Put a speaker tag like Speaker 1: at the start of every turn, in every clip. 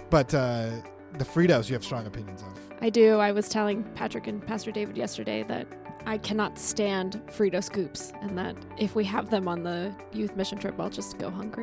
Speaker 1: But the Fritos you have strong opinions of.
Speaker 2: I do. I was telling Patrick and Pastor David yesterday that I cannot stand Frito scoops, and that if we have them on the youth mission trip, I'll just go hungry.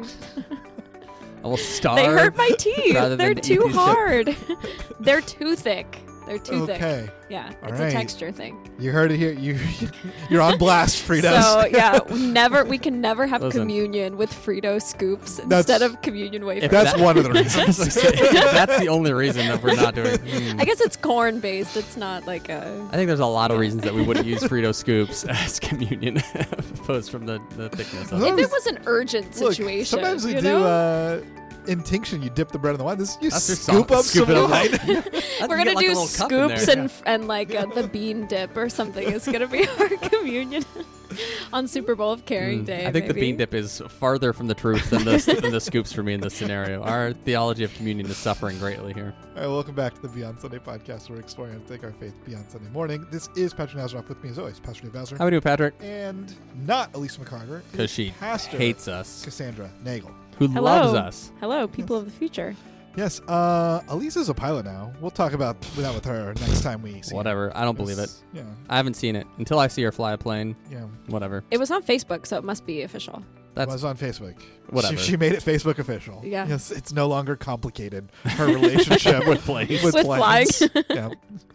Speaker 3: I will starve.
Speaker 2: They hurt my teeth.
Speaker 3: rather
Speaker 2: They're
Speaker 3: than eat
Speaker 2: too
Speaker 3: these
Speaker 2: hard. They're too thick. They're too thick.
Speaker 1: Okay.
Speaker 2: Yeah,
Speaker 1: All
Speaker 2: it's
Speaker 1: right.
Speaker 2: a texture thing.
Speaker 1: You heard it here. You're on blast, Fritos.
Speaker 2: So yeah, we can never have
Speaker 3: Listen.
Speaker 2: communion with Frito scoops
Speaker 1: That's-
Speaker 2: instead of communion wafers.
Speaker 1: That's one of the reasons.
Speaker 3: That's the only reason that we're not doing.
Speaker 2: I guess it's corn based. It's not like a.
Speaker 3: I think there's a lot of reasons that we wouldn't use Frito scoops as communion, opposed from the thickness of it.
Speaker 2: If it was an urgent
Speaker 1: Look,
Speaker 2: situation,
Speaker 1: sometimes we
Speaker 2: you
Speaker 1: do
Speaker 2: know?
Speaker 1: intinction. You dip the bread in the wine. This you
Speaker 3: That's your
Speaker 1: scoop
Speaker 3: song.
Speaker 1: up
Speaker 3: Scoop
Speaker 1: some
Speaker 3: it up.
Speaker 1: wine.
Speaker 2: We're gonna do scoops and like the bean dip or something. It's gonna be our communion on Super Bowl of Caring Day.
Speaker 3: I think the
Speaker 2: maybe.
Speaker 3: bean dip is farther from the truth than the scoops for me in this scenario. Our theology of communion is suffering greatly here.
Speaker 1: All right, welcome back to the Beyond Sunday podcast, where we're exploring how to take our faith beyond Sunday morning. This is Patrick Nazaroff. With me, as always, Pastor Dave Bowser.
Speaker 3: How we doing, Patrick?
Speaker 1: And not Elisa McCarter.
Speaker 3: Because she
Speaker 1: Pastor
Speaker 3: hates us.
Speaker 1: Cassandra Nagel.
Speaker 3: Who
Speaker 2: Hello.
Speaker 3: loves us.
Speaker 2: Hello, people of the future.
Speaker 1: Yes, Elisa's a pilot now. We'll talk about that with her next time we see
Speaker 3: Whatever. I don't believe it.
Speaker 1: Yeah,
Speaker 3: I haven't seen it. Until I see her fly a plane,
Speaker 1: yeah.
Speaker 3: whatever.
Speaker 2: It was on Facebook, so it must be official.
Speaker 1: It
Speaker 3: That's
Speaker 1: was on Facebook.
Speaker 3: whatever.
Speaker 1: She made it Facebook official.
Speaker 2: Yeah.
Speaker 1: Yes, it's no longer complicated. Her relationship
Speaker 3: with planes.
Speaker 1: with
Speaker 2: With
Speaker 1: planes. Yeah.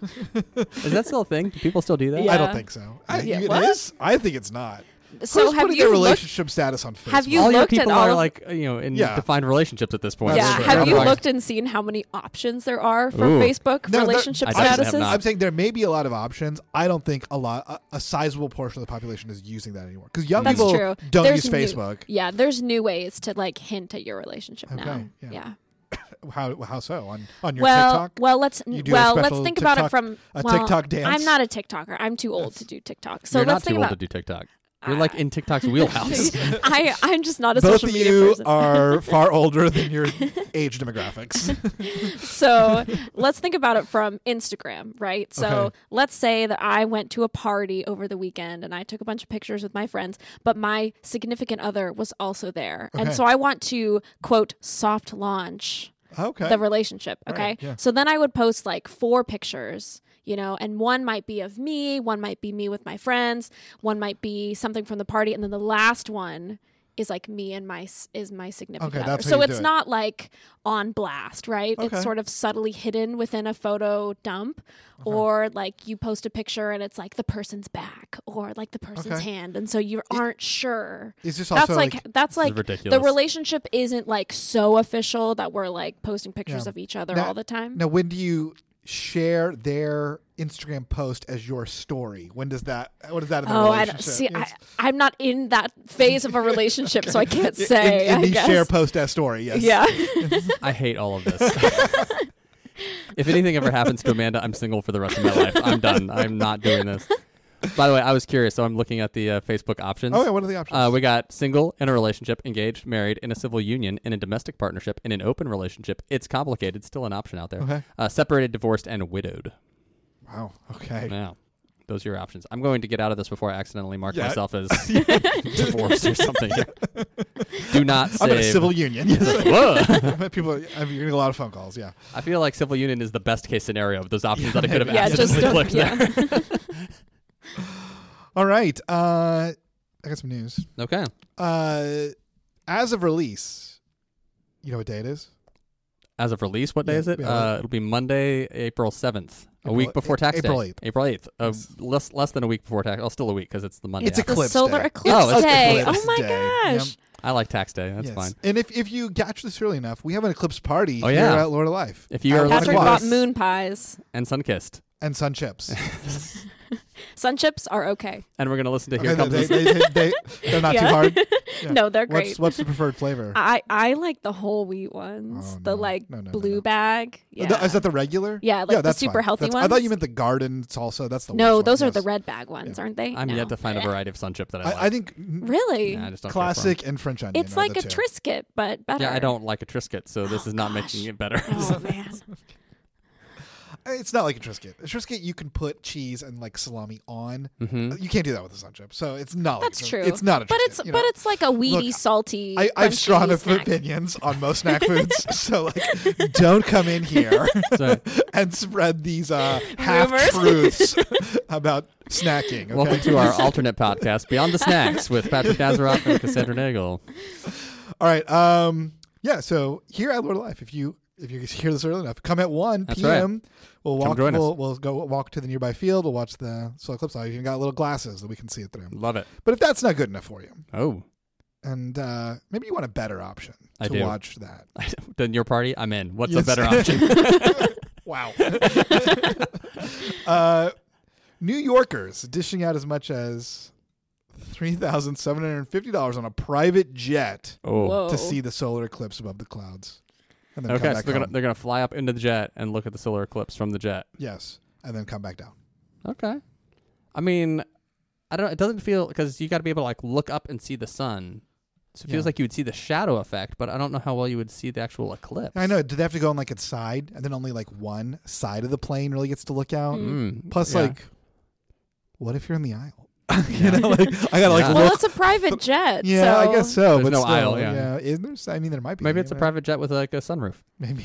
Speaker 3: Is that still a thing? Do people still do that?
Speaker 2: Yeah.
Speaker 1: I don't think so.
Speaker 2: Yeah,
Speaker 1: It
Speaker 2: what?
Speaker 1: is? I think it's not.
Speaker 2: So
Speaker 1: Who's
Speaker 2: have
Speaker 1: putting
Speaker 2: you
Speaker 1: their
Speaker 2: looked?
Speaker 1: relationship status on Facebook?
Speaker 2: Have you
Speaker 3: All your
Speaker 2: looked at
Speaker 3: people
Speaker 2: all
Speaker 3: are
Speaker 2: of-
Speaker 3: like, in
Speaker 1: Yeah.
Speaker 3: defined relationships at this point.
Speaker 1: That's
Speaker 2: Yeah,
Speaker 1: true.
Speaker 2: have you
Speaker 1: Otherwise-
Speaker 2: looked and seen how many options there are for
Speaker 3: Ooh.
Speaker 2: Facebook
Speaker 1: No,
Speaker 2: relationship
Speaker 3: I definitely have
Speaker 2: statuses?
Speaker 3: not.
Speaker 1: I'm saying there may be a lot of options. I don't think a sizable portion of the population is using that anymore. Because young
Speaker 2: That's
Speaker 1: people
Speaker 2: true.
Speaker 1: don't
Speaker 2: There's
Speaker 1: use
Speaker 2: new-
Speaker 1: Facebook.
Speaker 2: Yeah, there's new ways to like hint at your relationship
Speaker 1: Okay,
Speaker 2: now.
Speaker 1: yeah.
Speaker 2: Yeah.
Speaker 1: How so? On your
Speaker 2: Well,
Speaker 1: TikTok?
Speaker 2: well, let's
Speaker 1: You do a
Speaker 2: let's
Speaker 1: special
Speaker 2: think about it
Speaker 1: TikTok-
Speaker 2: from
Speaker 1: a
Speaker 2: well,
Speaker 1: TikTok dance?
Speaker 2: I'm not a TikToker. I'm too old to do TikTok. So
Speaker 3: You're
Speaker 2: let's
Speaker 3: not
Speaker 2: think
Speaker 3: too old
Speaker 2: about.
Speaker 3: to do TikTok. You're like in TikTok's wheelhouse.
Speaker 2: I'm just not a
Speaker 1: Both
Speaker 2: social
Speaker 1: of
Speaker 2: media
Speaker 1: you
Speaker 2: person.
Speaker 1: are far older than your age demographics.
Speaker 2: So let's think about it from Instagram, right? So
Speaker 1: Okay.
Speaker 2: let's say that I went to a party over the weekend and I took a bunch of pictures with my friends, but my significant other was also there.
Speaker 1: Okay.
Speaker 2: And so I want to, quote, soft launch
Speaker 1: Okay.
Speaker 2: the relationship, okay?
Speaker 1: Right, yeah.
Speaker 2: So then I would post like 4 pictures, you know, and one might be of me, one might be me with my friends, one might be something from the party, and then the last one is like me and my significant
Speaker 1: Okay,
Speaker 2: other.
Speaker 1: that's how
Speaker 2: So
Speaker 1: you
Speaker 2: it's
Speaker 1: do it.
Speaker 2: not like on blast, right?
Speaker 1: Okay.
Speaker 2: It's sort of subtly hidden within a photo dump, or like you post a picture and it's like the person's back or like the person's
Speaker 1: Okay.
Speaker 2: hand, and so you aren't sure.
Speaker 1: Is this also
Speaker 2: That's like
Speaker 3: ridiculous.
Speaker 2: the relationship isn't like so official that we're like posting pictures
Speaker 1: Yeah.
Speaker 2: of each other
Speaker 1: Now-
Speaker 2: all the time.
Speaker 1: Now, when do you share their Instagram post as your story? When does that? What is that in the
Speaker 2: Oh, I
Speaker 1: relationship?
Speaker 2: don't see.
Speaker 1: Yes.
Speaker 2: I'm not in that phase of a relationship, so I can't say.
Speaker 1: in
Speaker 2: I
Speaker 1: the
Speaker 2: guess.
Speaker 1: share post as story. Yes.
Speaker 2: Yeah.
Speaker 3: I hate all of this. If anything ever happens to Amanda, I'm single for the rest of my life. I'm done. I'm not doing this. By the way, I was curious, so I'm looking at the Facebook options.
Speaker 1: Oh, yeah. What are the options?
Speaker 3: We got single, in a relationship, engaged, married, in a civil union, in a domestic partnership, in an open relationship. It's complicated. Still an option out there.
Speaker 1: Okay.
Speaker 3: Separated, divorced, and widowed.
Speaker 1: Wow. Okay.
Speaker 3: Yeah. Those are your options. I'm going to get out of this before I accidentally mark
Speaker 1: Yeah.
Speaker 3: myself as divorced or something. Do not say.
Speaker 1: I'm in a civil union. Yes.
Speaker 3: Whoa.
Speaker 1: People, I'm getting a lot of phone calls. Yeah.
Speaker 3: I feel like civil union is the best case scenario of those options that I could have
Speaker 2: Yeah, just
Speaker 3: accidentally
Speaker 2: don't.
Speaker 3: clicked there.
Speaker 2: Yeah.
Speaker 1: All right. I got some news.
Speaker 3: Okay.
Speaker 1: As of release, you know what day it is?
Speaker 3: As of release, what day is it?
Speaker 1: Yeah.
Speaker 3: It'll be Monday, April 7th. A
Speaker 1: April-
Speaker 3: week before tax
Speaker 1: April
Speaker 3: day.
Speaker 1: 8th.
Speaker 3: April 8th.
Speaker 1: Yes.
Speaker 3: Less than a week before tax. Oh, still a week because it's the Monday.
Speaker 1: It's
Speaker 3: after.
Speaker 2: The
Speaker 1: Eclipse
Speaker 2: solar
Speaker 1: day.
Speaker 2: eclipse
Speaker 3: Oh, it's
Speaker 2: day.
Speaker 1: Eclipse
Speaker 2: Oh my
Speaker 1: day.
Speaker 2: gosh.
Speaker 3: I like tax day. That's
Speaker 1: Yes.
Speaker 3: fine.
Speaker 1: And if you catch this early enough, we have an eclipse party
Speaker 3: Oh,
Speaker 1: here
Speaker 3: yeah.
Speaker 1: at Lord of Life.
Speaker 3: If you
Speaker 1: At
Speaker 3: are
Speaker 1: 1
Speaker 2: Patrick
Speaker 3: listening
Speaker 1: o'clock.
Speaker 2: bought moon pies.
Speaker 3: And sun-kissed.
Speaker 1: And sun chips.
Speaker 2: Sun chips are okay.
Speaker 3: And we're going to listen to Here
Speaker 1: Okay,
Speaker 3: Comes
Speaker 1: they're not
Speaker 2: Yeah.
Speaker 1: too hard. Yeah.
Speaker 2: No, they're great.
Speaker 1: What's the preferred flavor?
Speaker 2: I like the whole wheat ones.
Speaker 1: Oh,
Speaker 2: the
Speaker 1: no.
Speaker 2: like
Speaker 1: No, no,
Speaker 2: blue
Speaker 1: no.
Speaker 2: bag. Yeah.
Speaker 1: Is that the regular?
Speaker 2: Yeah, like the
Speaker 1: that's
Speaker 2: super
Speaker 1: fine.
Speaker 2: healthy
Speaker 1: I thought
Speaker 2: ones.
Speaker 1: you meant the garden salsa. That's the
Speaker 2: No,
Speaker 1: worst
Speaker 2: those
Speaker 1: one.
Speaker 2: are the
Speaker 1: Yes.
Speaker 2: red bag ones, aren't they?
Speaker 3: I'm
Speaker 2: No.
Speaker 3: yet to find a variety of sun chip that I like.
Speaker 1: I think
Speaker 2: Really?
Speaker 3: Yeah, I just don't care for 'em.
Speaker 1: classic and French onion.
Speaker 2: It's
Speaker 1: are
Speaker 2: like
Speaker 1: the
Speaker 2: a
Speaker 1: two.
Speaker 2: Triscuit, but better.
Speaker 3: Yeah, I don't like a Triscuit, so this is not
Speaker 2: gosh.
Speaker 3: making it better.
Speaker 2: Oh man.
Speaker 1: It's not like a Triscuit. A Triscuit, you can put cheese and like salami on.
Speaker 3: Mm-hmm.
Speaker 1: You can't do that with a sun chip. So it's not.
Speaker 2: That's
Speaker 1: like
Speaker 2: true.
Speaker 1: It's not a Triscuit.
Speaker 2: But it's
Speaker 1: you know?
Speaker 2: it's like a weedy,
Speaker 1: Look,
Speaker 2: salty.
Speaker 1: I have
Speaker 2: crunchy
Speaker 1: strong
Speaker 2: snack.
Speaker 1: opinions on most snack foods. So like, don't come in here
Speaker 3: So,
Speaker 1: and spread these half truths about snacking. Okay?
Speaker 3: welcome to our alternate podcast, Beyond the Snacks, with Patrick Nazaroff and Cassandra Nagel.
Speaker 1: All right. Yeah. So here at Lord of Life, if you hear this early enough, come at 1
Speaker 3: That's
Speaker 1: p.m. We'll walk.
Speaker 3: join us.
Speaker 1: We'll go walk to the nearby field. We'll watch the solar eclipse. I even got little glasses that we can see it through.
Speaker 3: Love it.
Speaker 1: But if that's not good enough for you,
Speaker 3: Oh,
Speaker 1: and maybe you want a better option
Speaker 3: I
Speaker 1: to
Speaker 3: do.
Speaker 1: watch that.
Speaker 3: then your party, I'm in. What's
Speaker 1: Yes.
Speaker 3: a better option?
Speaker 1: Wow. New Yorkers dishing out as much as $3,750 on a private jet
Speaker 3: Oh,
Speaker 2: Whoa.
Speaker 1: to see the solar eclipse above the clouds. And then come
Speaker 3: okay. So
Speaker 1: back
Speaker 3: they're
Speaker 1: home.
Speaker 3: gonna fly up into the jet and look at the solar eclipse from the jet.
Speaker 1: Yes. And then come back down.
Speaker 3: Okay. I mean, I don't. It doesn't feel because you got to be able to like look up and see the sun. So it feels
Speaker 1: Yeah.
Speaker 3: like you would see the shadow effect, but I don't know how well you would see the actual eclipse.
Speaker 1: I know. Do they have to go on like its side, and then only like one side of the plane really gets to look out? Plus,
Speaker 3: yeah.
Speaker 1: like, what if you're in the aisle? You know, like I gotta like
Speaker 3: Yeah.
Speaker 2: Well,
Speaker 1: look.
Speaker 2: it's a private jet.
Speaker 1: Yeah, I
Speaker 2: so
Speaker 1: guess so.
Speaker 3: There's
Speaker 1: but
Speaker 3: no
Speaker 1: still,
Speaker 3: aisle, yeah.
Speaker 1: Is there? I mean, there might be.
Speaker 3: Maybe it's a
Speaker 1: you know?
Speaker 3: private jet with like a sunroof,
Speaker 1: Maybe.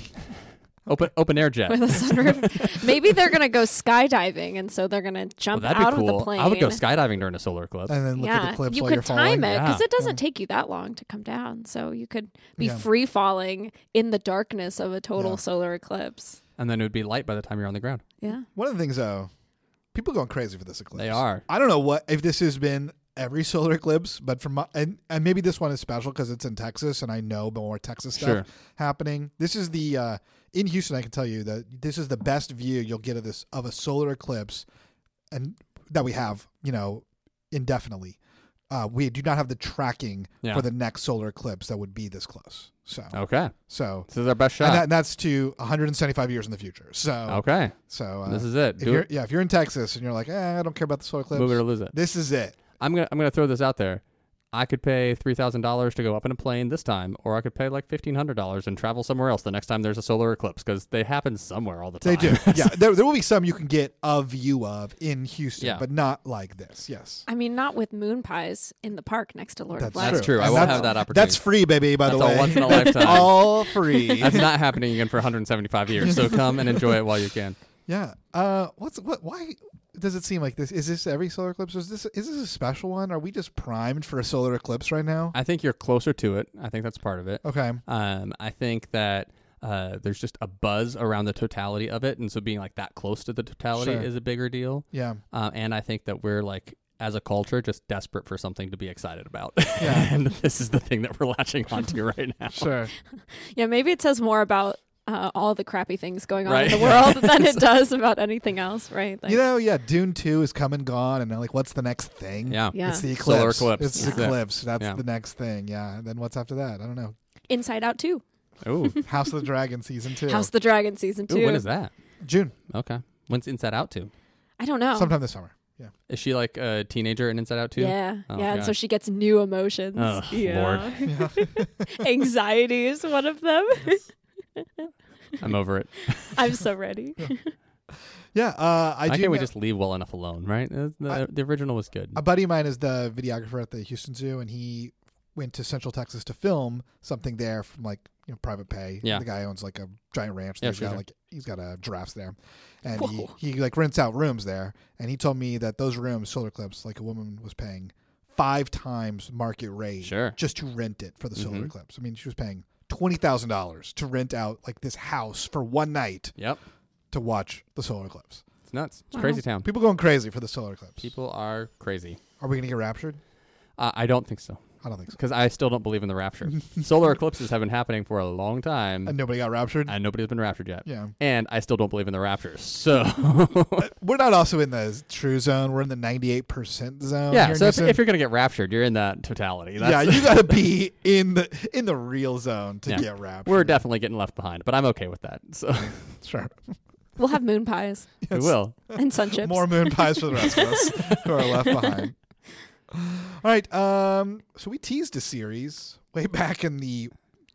Speaker 3: open air jet.
Speaker 2: with a sunroof. Maybe they're gonna go skydiving, and so they're gonna
Speaker 3: Well,
Speaker 2: jump
Speaker 3: that'd
Speaker 2: out
Speaker 3: be cool.
Speaker 2: of the plane.
Speaker 3: I would go skydiving during a solar eclipse.
Speaker 1: And then look at the
Speaker 2: Yeah,
Speaker 1: eclipse
Speaker 2: you
Speaker 1: while
Speaker 2: could
Speaker 1: you're falling.
Speaker 2: time it because
Speaker 3: Yeah.
Speaker 2: it doesn't take you that long to come down. So you could be
Speaker 1: Yeah.
Speaker 2: free falling in the darkness of a total
Speaker 1: Yeah.
Speaker 2: solar eclipse.
Speaker 3: And then it would be light by the time you're on the ground.
Speaker 2: Yeah.
Speaker 1: One of the things, though, people are going crazy for this eclipse.
Speaker 3: They are.
Speaker 1: I don't know if this has been every solar eclipse, but from and maybe this one is special because it's in Texas, and I know more Texas stuff
Speaker 3: Sure.
Speaker 1: happening. This is the in Houston. I can tell you that this is the best view you'll get of a solar eclipse, and that we have, indefinitely. We do not have the tracking
Speaker 3: Yeah.
Speaker 1: for the next solar eclipse that would be this close. So,
Speaker 3: Okay.
Speaker 1: so.
Speaker 3: This is our best
Speaker 1: And,
Speaker 3: shot.
Speaker 1: that's to 175 years in the future. So,
Speaker 3: Okay.
Speaker 1: so
Speaker 3: This is it. Do it.
Speaker 1: if you're in Texas and you're like, I don't care about the solar eclipse,
Speaker 3: Move it or lose it.
Speaker 1: this is it.
Speaker 3: I'm gonna throw this out there. I could pay $3,000 to go up in a plane this time, or I could pay like $1,500 and travel somewhere else the next time there's a solar eclipse because they happen somewhere all the time.
Speaker 1: They do. Yeah, there will be some you can get a view of in Houston,
Speaker 3: Yeah.
Speaker 1: but not like this. Yes.
Speaker 2: I mean, not with moon pies in the park next to Lord of Life.
Speaker 3: That's true. I
Speaker 1: And
Speaker 3: will
Speaker 1: that's-
Speaker 3: have that opportunity.
Speaker 1: That's free, baby, by
Speaker 3: That's
Speaker 1: the way.
Speaker 3: a once in a lifetime.
Speaker 1: All free.
Speaker 3: That's not happening again for 175 years. So come and enjoy it while you can.
Speaker 1: Yeah. Why does it seem like this? Is this every solar eclipse? Is this a special one? Are we just primed for a solar eclipse right now?
Speaker 3: I think you're closer to it. I think that's part of it.
Speaker 1: Okay.
Speaker 3: I think that there's just a buzz around the totality of it, and so being like that close to the totality
Speaker 1: Sure.
Speaker 3: is a bigger deal.
Speaker 1: Yeah.
Speaker 3: And I think that we're like, as a culture, just desperate for something to be excited about.
Speaker 1: Yeah.
Speaker 3: And this is the thing that we're latching onto right now.
Speaker 1: Sure.
Speaker 2: Yeah, maybe it says more about all the crappy things going on
Speaker 3: Right.
Speaker 2: in the world than it does about anything else, right? Like,
Speaker 1: Yeah. Dune 2 is come and gone, and like, what's the next thing?
Speaker 3: Yeah.
Speaker 2: Yeah.
Speaker 1: It's the eclipse.
Speaker 3: Solar eclipse.
Speaker 1: It's
Speaker 3: Yeah.
Speaker 1: the eclipse. That's
Speaker 3: Yeah.
Speaker 1: the next thing. Yeah. And then what's after that? I don't know.
Speaker 2: Inside Out 2.
Speaker 3: Ooh.
Speaker 1: House of the Dragon season 2.
Speaker 2: House of the Dragon season 2.
Speaker 3: Ooh, when is that?
Speaker 1: June.
Speaker 3: Okay. When's Inside Out to?
Speaker 2: I don't know.
Speaker 1: Sometime this summer. Yeah.
Speaker 3: Is she like a teenager in Inside Out too?
Speaker 2: Yeah,
Speaker 3: Oh,
Speaker 2: yeah, and so
Speaker 3: God.
Speaker 2: she gets new emotions.
Speaker 3: Oh,
Speaker 2: yeah.
Speaker 1: Yeah.
Speaker 2: Anxiety is one of them.
Speaker 3: I'm over it.
Speaker 2: I'm so ready.
Speaker 1: Yeah. I
Speaker 3: Why
Speaker 1: do
Speaker 3: can't we
Speaker 1: know-
Speaker 3: just leave well enough alone, right? The original was good.
Speaker 1: A buddy of mine is the videographer at the Houston Zoo, and he went to Central Texas to film something there from like private pay.
Speaker 3: Yeah.
Speaker 1: The guy owns like a giant ranch.
Speaker 3: Yeah,
Speaker 1: He's
Speaker 3: sure,
Speaker 1: got
Speaker 3: sure.
Speaker 1: like he's got giraffes there, and
Speaker 2: Whoa.
Speaker 1: he like rents out rooms there. And he told me that those rooms, solar eclipse, like a woman was paying 5 times market rate
Speaker 3: Sure.
Speaker 1: just to rent it for the solar
Speaker 3: Mhm.
Speaker 1: eclipse. I mean, she was paying $20,000 to rent out like this house for one night
Speaker 3: Yep.
Speaker 1: to watch the solar eclipse.
Speaker 3: It's nuts. It's
Speaker 2: Wow.
Speaker 3: crazy town.
Speaker 1: People going crazy for the solar eclipse.
Speaker 3: People are crazy.
Speaker 1: Are we gonna get raptured?
Speaker 3: I don't think so.
Speaker 1: I don't think so.
Speaker 3: Because I still don't believe in the rapture. Solar eclipses have been happening for a long time,
Speaker 1: And nobody got raptured.
Speaker 3: and nobody's been raptured yet.
Speaker 1: Yeah.
Speaker 3: And I still don't believe in the rapture. So,
Speaker 1: We're not also in the true zone. We're in the 98% zone.
Speaker 3: yeah.
Speaker 1: here in
Speaker 3: So
Speaker 1: Houston.
Speaker 3: if you're gonna get raptured, you're in that totality.
Speaker 1: yeah,
Speaker 3: That's,
Speaker 1: you got to be in the real zone to
Speaker 3: Yeah.
Speaker 1: get raptured.
Speaker 3: we're definitely getting left behind, but I'm okay with that. So
Speaker 1: sure.
Speaker 2: We'll have moon pies
Speaker 3: we will.
Speaker 2: and sun chips.
Speaker 1: More moon pies for the rest of us who are left behind. All right. So we teased a series way back in the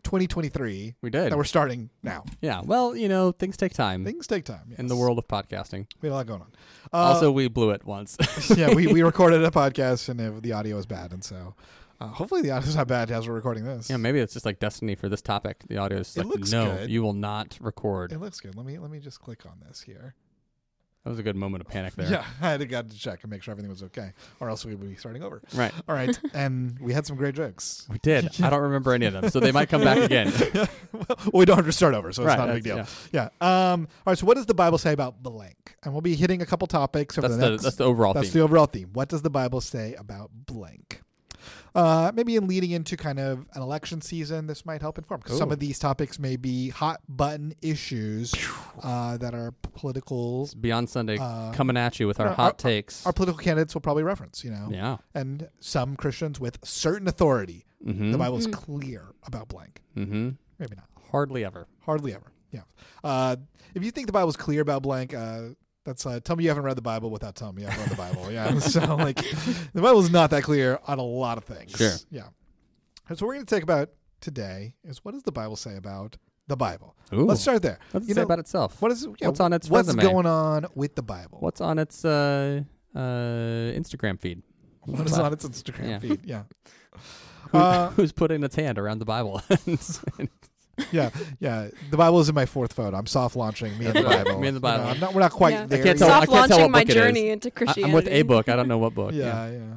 Speaker 1: 2023
Speaker 3: We did.
Speaker 1: that we're starting now.
Speaker 3: Yeah. Well, things take time
Speaker 1: Things take time. Yes.
Speaker 3: in the world of podcasting.
Speaker 1: We have a lot going on.
Speaker 3: Also, we blew it once.
Speaker 1: yeah, we recorded a podcast and the audio was bad, and so hopefully the audio's not bad as we're recording this.
Speaker 3: Yeah, maybe it's just like destiny for this topic. The audio is
Speaker 1: It
Speaker 3: like,
Speaker 1: looks
Speaker 3: no,
Speaker 1: good.
Speaker 3: you will not record.
Speaker 1: It looks good. Let me just click on this here.
Speaker 3: That was a good moment of panic there.
Speaker 1: Yeah, I had to check and make sure everything was okay, or else we would be starting over.
Speaker 3: Right.
Speaker 1: All right, and we had some great jokes.
Speaker 3: We did. I don't remember any of them, so they might come back again.
Speaker 1: Well, we don't have to start over, so it's
Speaker 3: Right,
Speaker 1: not a big deal.
Speaker 3: that's-
Speaker 1: Yeah. All right. So, what does the Bible say about blank? And we'll be hitting a couple topics over
Speaker 3: That's
Speaker 1: the
Speaker 3: the
Speaker 1: next.
Speaker 3: that's the overall
Speaker 1: That's
Speaker 3: theme.
Speaker 1: the overall theme. What does the Bible say about blank? Maybe in leading into kind of an election season, this might help inform. Because some
Speaker 3: Ooh.
Speaker 1: of these topics may be hot button issues that are political.
Speaker 3: It's Beyond Sunday
Speaker 1: Uh,
Speaker 3: coming at you with our
Speaker 1: our-
Speaker 3: hot takes.
Speaker 1: Our political candidates will probably reference,
Speaker 3: Yeah.
Speaker 1: and some Christians with certain authority.
Speaker 3: Mm-hmm.
Speaker 1: The Bible is clear about blank.
Speaker 3: Mm-hmm.
Speaker 1: Maybe not.
Speaker 3: Hardly ever.
Speaker 1: Hardly ever. Yeah. If you think the Bible's clear about blank, that's tell me you haven't read the Bible without telling me you haven't read the Bible. Yeah. So the Bible's not that clear on a lot of things.
Speaker 3: Sure.
Speaker 1: Yeah. And so we're going to take about today is what does the Bible say about the Bible?
Speaker 3: Ooh.
Speaker 1: Let's start there.
Speaker 3: What's
Speaker 1: You
Speaker 3: it say
Speaker 1: know,
Speaker 3: about itself?
Speaker 1: What is
Speaker 3: What's on its
Speaker 1: what's
Speaker 3: resume?
Speaker 1: going on with the Bible?
Speaker 3: What's on its Instagram feed?
Speaker 1: What is on its Instagram
Speaker 3: Yeah.
Speaker 1: feed? Yeah.
Speaker 3: Who's putting its hand around the Bible?
Speaker 1: Yeah. The Bible is in my fourth photo. I'm soft launching me and the
Speaker 3: That's right.
Speaker 1: Bible.
Speaker 3: Me and the Bible.
Speaker 1: We're not quite
Speaker 2: Yeah.
Speaker 1: there.
Speaker 3: I can't
Speaker 1: yet.
Speaker 3: tell- I
Speaker 2: Soft
Speaker 3: can't tell
Speaker 2: launching
Speaker 3: what
Speaker 2: my
Speaker 3: book it is.
Speaker 2: journey into Christianity.
Speaker 3: I'm with a book. I don't know what book.
Speaker 1: Yeah.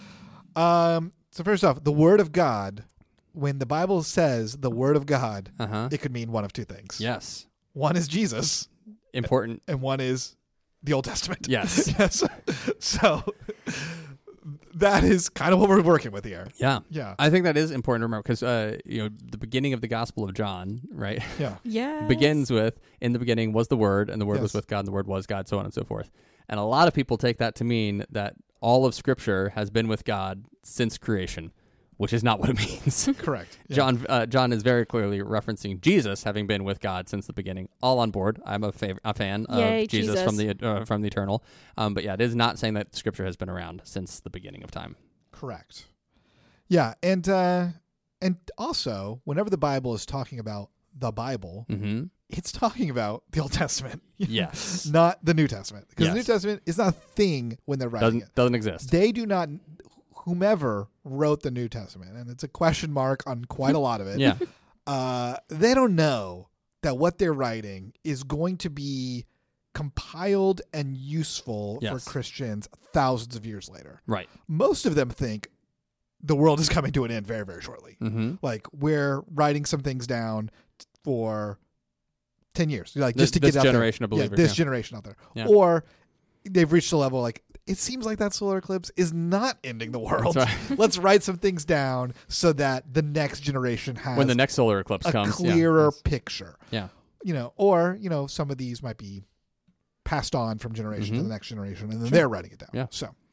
Speaker 1: So first off, the Word of God. When the Bible says the Word of God,
Speaker 3: Uh-huh.
Speaker 1: it could mean one of two things.
Speaker 3: Yes.
Speaker 1: One is Jesus,
Speaker 3: Important.
Speaker 1: and one is the Old Testament.
Speaker 3: Yes.
Speaker 1: Yes. So that is kind of what we're working with here.
Speaker 3: Yeah.
Speaker 1: Yeah.
Speaker 3: I think that is important to remember because the beginning of the Gospel of John, right,
Speaker 1: Yeah.
Speaker 2: Yeah.
Speaker 3: begins with in the beginning was the Word, and the Word was
Speaker 1: Yes.
Speaker 3: with God, and the Word was God, so on and so forth. And a lot of people take that to mean that all of Scripture has been with God since creation, which is not what it means.
Speaker 1: Correct. Yeah.
Speaker 3: John is very clearly referencing Jesus having been with God since the beginning. All on board. I'm a fan
Speaker 2: Yay,
Speaker 3: of Jesus,
Speaker 2: Jesus.
Speaker 3: from the eternal. But yeah, it is not saying that Scripture has been around since the beginning of time.
Speaker 1: Correct. Yeah, and also whenever the Bible is talking about the Bible,
Speaker 3: Mm-hmm.
Speaker 1: it's talking about the Old Testament.
Speaker 3: Yes.
Speaker 1: Not the New Testament. Because the New
Speaker 3: Yes.
Speaker 1: Testament is not a thing when they're writing it.
Speaker 3: Doesn't exist.
Speaker 1: They do not, whomever wrote the New Testament, and it's a question mark on quite a lot of it.
Speaker 3: Yeah.
Speaker 1: They don't know that what they're writing is going to be compiled and useful
Speaker 3: Yes.
Speaker 1: for Christians thousands of years later.
Speaker 3: Right.
Speaker 1: Most of them think the world is coming to an end very, very shortly.
Speaker 3: Mm-hmm.
Speaker 1: Like we're writing some things down for 10 years, like
Speaker 3: This
Speaker 1: just to get out
Speaker 3: generation of
Speaker 1: there.
Speaker 3: believers.
Speaker 1: This generation out there,
Speaker 3: Yeah.
Speaker 1: or they've reached a level like it seems like that solar eclipse is not ending the world.
Speaker 3: That's right.
Speaker 1: Let's write some things down so that the next generation has
Speaker 3: When the next solar eclipse
Speaker 1: a
Speaker 3: comes.
Speaker 1: clearer
Speaker 3: Yeah.
Speaker 1: picture.
Speaker 3: Yeah.
Speaker 1: Or some of these might be passed on from generation to
Speaker 3: Mhm.
Speaker 1: the next generation, and then
Speaker 3: Sure.
Speaker 1: they're writing it down.
Speaker 3: Yeah.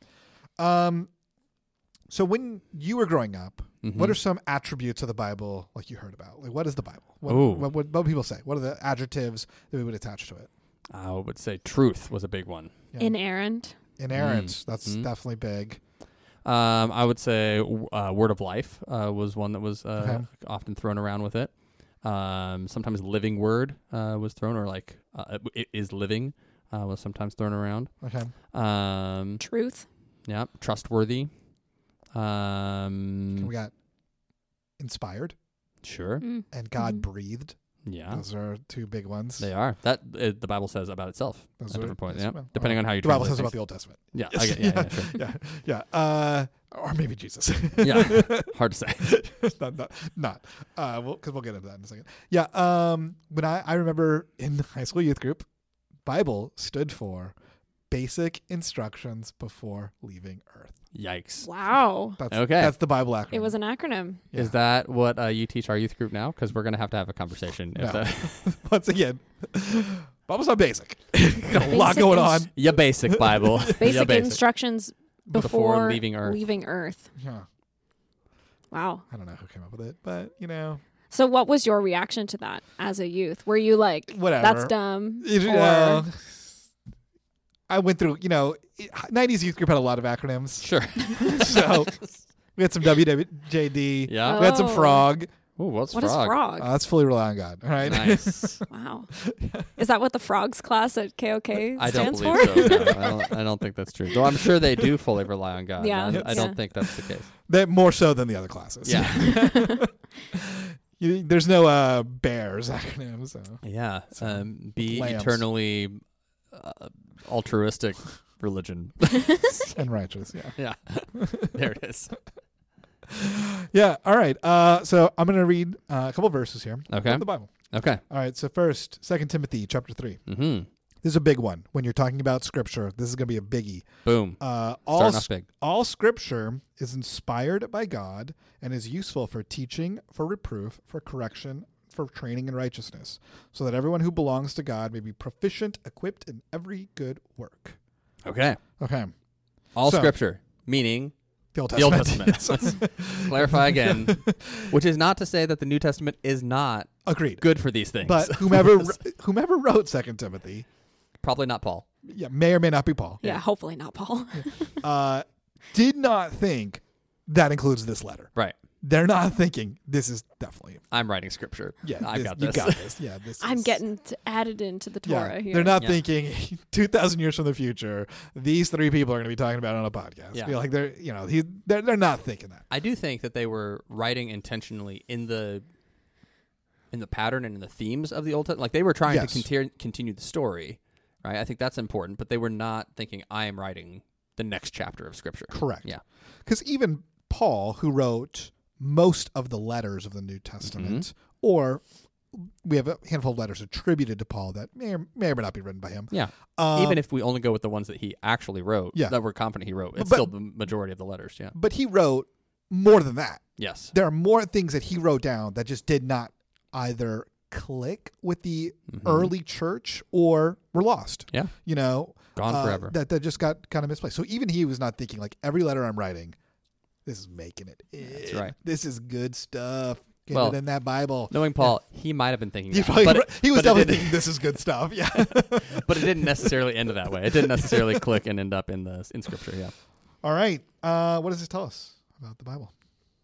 Speaker 1: So when you were growing up,
Speaker 3: Mhm.
Speaker 1: what are some attributes of the Bible like you heard about? Like, what is the Bible?
Speaker 3: Ooh.
Speaker 1: What do people say? What are the adjectives that we would attach to it?
Speaker 3: I would say truth was a big one.
Speaker 1: Yeah.
Speaker 2: Inerrant.
Speaker 1: Inerrant. That's
Speaker 3: Mhm.
Speaker 1: definitely big.
Speaker 3: I would say word of life was one that was
Speaker 1: Okay.
Speaker 3: often thrown around with it. Sometimes living word was thrown, or like it is living was sometimes thrown around.
Speaker 1: Okay.
Speaker 2: Truth.
Speaker 3: Yeah, trustworthy.
Speaker 1: We got inspired
Speaker 3: Sure.
Speaker 2: Mm.
Speaker 1: and God
Speaker 2: Mhm.
Speaker 1: breathed.
Speaker 3: Yeah,
Speaker 1: Those are two big ones.
Speaker 3: they are. That the Bible says about itself
Speaker 1: Those
Speaker 3: at
Speaker 1: are-
Speaker 3: different points.
Speaker 1: yes,
Speaker 3: Yeah,
Speaker 1: well,
Speaker 3: depending on how you.
Speaker 1: The Bible
Speaker 3: translate
Speaker 1: says about
Speaker 3: things.
Speaker 1: the Old Testament.
Speaker 3: Yeah,
Speaker 1: Yes.
Speaker 3: yeah, sure.
Speaker 1: Yeah. Or maybe Jesus.
Speaker 3: Yeah, hard to say.
Speaker 1: not. Because we'll get into that in a second. Yeah. When I remember in high school youth group, Bible stood for basic instructions before leaving Earth.
Speaker 3: Yikes.
Speaker 2: Wow.
Speaker 1: That's
Speaker 3: Okay.
Speaker 1: That's the Bible acronym.
Speaker 2: It was an acronym.
Speaker 1: Yeah.
Speaker 3: Is that what you teach our youth group now? Because we're going to have a conversation.
Speaker 1: No.
Speaker 3: If that
Speaker 1: Once again, Bible's not basic. Got a lot going on.
Speaker 3: ya basic Bible.
Speaker 2: Basic
Speaker 3: Ya basic.
Speaker 2: instructions
Speaker 3: Before
Speaker 2: before
Speaker 3: leaving Earth.
Speaker 2: leaving Earth.
Speaker 1: Yeah.
Speaker 2: Wow.
Speaker 1: I don't know who came up with it, but
Speaker 2: So what was your reaction to that as a youth? Were you like,
Speaker 1: whatever.
Speaker 2: that's dumb? Or
Speaker 1: I went through, 90s youth group had a lot of acronyms.
Speaker 3: Sure.
Speaker 1: So we had some WWJD.
Speaker 3: Yeah.
Speaker 1: We had some
Speaker 2: Oh.
Speaker 1: Frog.
Speaker 3: Ooh, what's
Speaker 2: What
Speaker 3: frog?
Speaker 2: is frog?
Speaker 1: That's fully rely on God. All right.
Speaker 3: Nice.
Speaker 2: Wow. Is that what the frogs class at KOK
Speaker 3: I don't
Speaker 2: stands
Speaker 3: believe
Speaker 2: for?
Speaker 3: so. No, I don't think that's true. Though I'm sure they do fully rely on God.
Speaker 2: Yeah.
Speaker 3: I
Speaker 2: Yeah.
Speaker 3: don't think that's the case.
Speaker 1: That more so than the other classes.
Speaker 3: Yeah.
Speaker 1: There's no bears acronym. So
Speaker 3: Yeah. Be
Speaker 1: lambs.
Speaker 3: eternally altruistic religion.
Speaker 1: and righteous. Yeah.
Speaker 3: Yeah. There it is.
Speaker 1: Yeah. All right. So I'm going to read a couple verses here.
Speaker 3: Okay.
Speaker 1: From the Bible.
Speaker 3: Okay.
Speaker 1: All right. So first, 2 Timothy chapter 3.
Speaker 3: Mm-hmm.
Speaker 1: This is a big one. When you're talking about scripture, this is going to be a biggie.
Speaker 3: Boom. Starting off big.
Speaker 1: All scripture is inspired by God and is useful for teaching, for reproof, for correction, for training in righteousness, so that everyone who belongs to God may be proficient, equipped in every good work.
Speaker 3: Okay.
Speaker 1: Okay.
Speaker 3: All
Speaker 1: So-
Speaker 3: scripture, meaning
Speaker 1: The Old
Speaker 3: the Old
Speaker 1: Testament.
Speaker 3: Testament. Let's clarify again. Which is not to say that the New Testament is not
Speaker 1: Agreed.
Speaker 3: good for these things.
Speaker 1: But whomever wrote 2 Timothy,
Speaker 3: Probably not Paul.
Speaker 1: yeah, may or may not be Paul,
Speaker 2: Yeah, hopefully not Paul.
Speaker 1: did not think that includes this letter.
Speaker 3: Right.
Speaker 1: They're not thinking this is definitely
Speaker 3: I'm writing scripture.
Speaker 1: yeah.
Speaker 3: I got
Speaker 1: You
Speaker 3: this.
Speaker 1: got this. Yeah, this.
Speaker 2: I'm
Speaker 1: is,
Speaker 2: getting added into the
Speaker 1: Yeah,
Speaker 2: Torah here.
Speaker 1: they're not
Speaker 3: Yeah.
Speaker 1: thinking 2,000 years from the future. These three people are going to be talking about it on a podcast.
Speaker 3: Yeah.
Speaker 1: Feel like they're not thinking that.
Speaker 3: I do think that they were writing intentionally in the pattern and in the themes of the Old Testament. Like they were trying
Speaker 1: Yes.
Speaker 3: to continue the story, right? I think that's important, but they were not thinking, I am writing the next chapter of Scripture.
Speaker 1: Correct.
Speaker 3: Yeah.
Speaker 1: Because even Paul, who wrote most of the letters of the New Testament,
Speaker 3: Mm-hmm.
Speaker 1: or we have a handful of letters attributed to Paul that may or may not be written by him.
Speaker 3: Yeah.
Speaker 1: Um,
Speaker 3: Even if we only go with the ones that he actually wrote,
Speaker 1: Yeah.
Speaker 3: that we're confident he wrote, it's
Speaker 1: But-
Speaker 3: still the majority of the letters. Yeah.
Speaker 1: But he wrote more than that.
Speaker 3: Yes.
Speaker 1: There are more things that he wrote down that just did not either click with the early church or were lost.
Speaker 3: Yeah.
Speaker 1: You know,
Speaker 3: Gone forever.
Speaker 1: That just got kind of misplaced. So even he was not thinking like every letter I'm writing, this is making it.
Speaker 3: That's right.
Speaker 1: This is good stuff. Get
Speaker 3: Well,
Speaker 1: it in that Bible.
Speaker 3: Knowing Paul, he might have been thinking
Speaker 1: He,
Speaker 3: that.
Speaker 1: probably,
Speaker 3: but
Speaker 1: he was
Speaker 3: but it
Speaker 1: definitely
Speaker 3: didn't-
Speaker 1: thinking this is good stuff. Yeah.
Speaker 3: but it didn't necessarily end that way. It didn't necessarily click and end up in Scripture. Yeah.
Speaker 1: All right. What does this tell us about the Bible?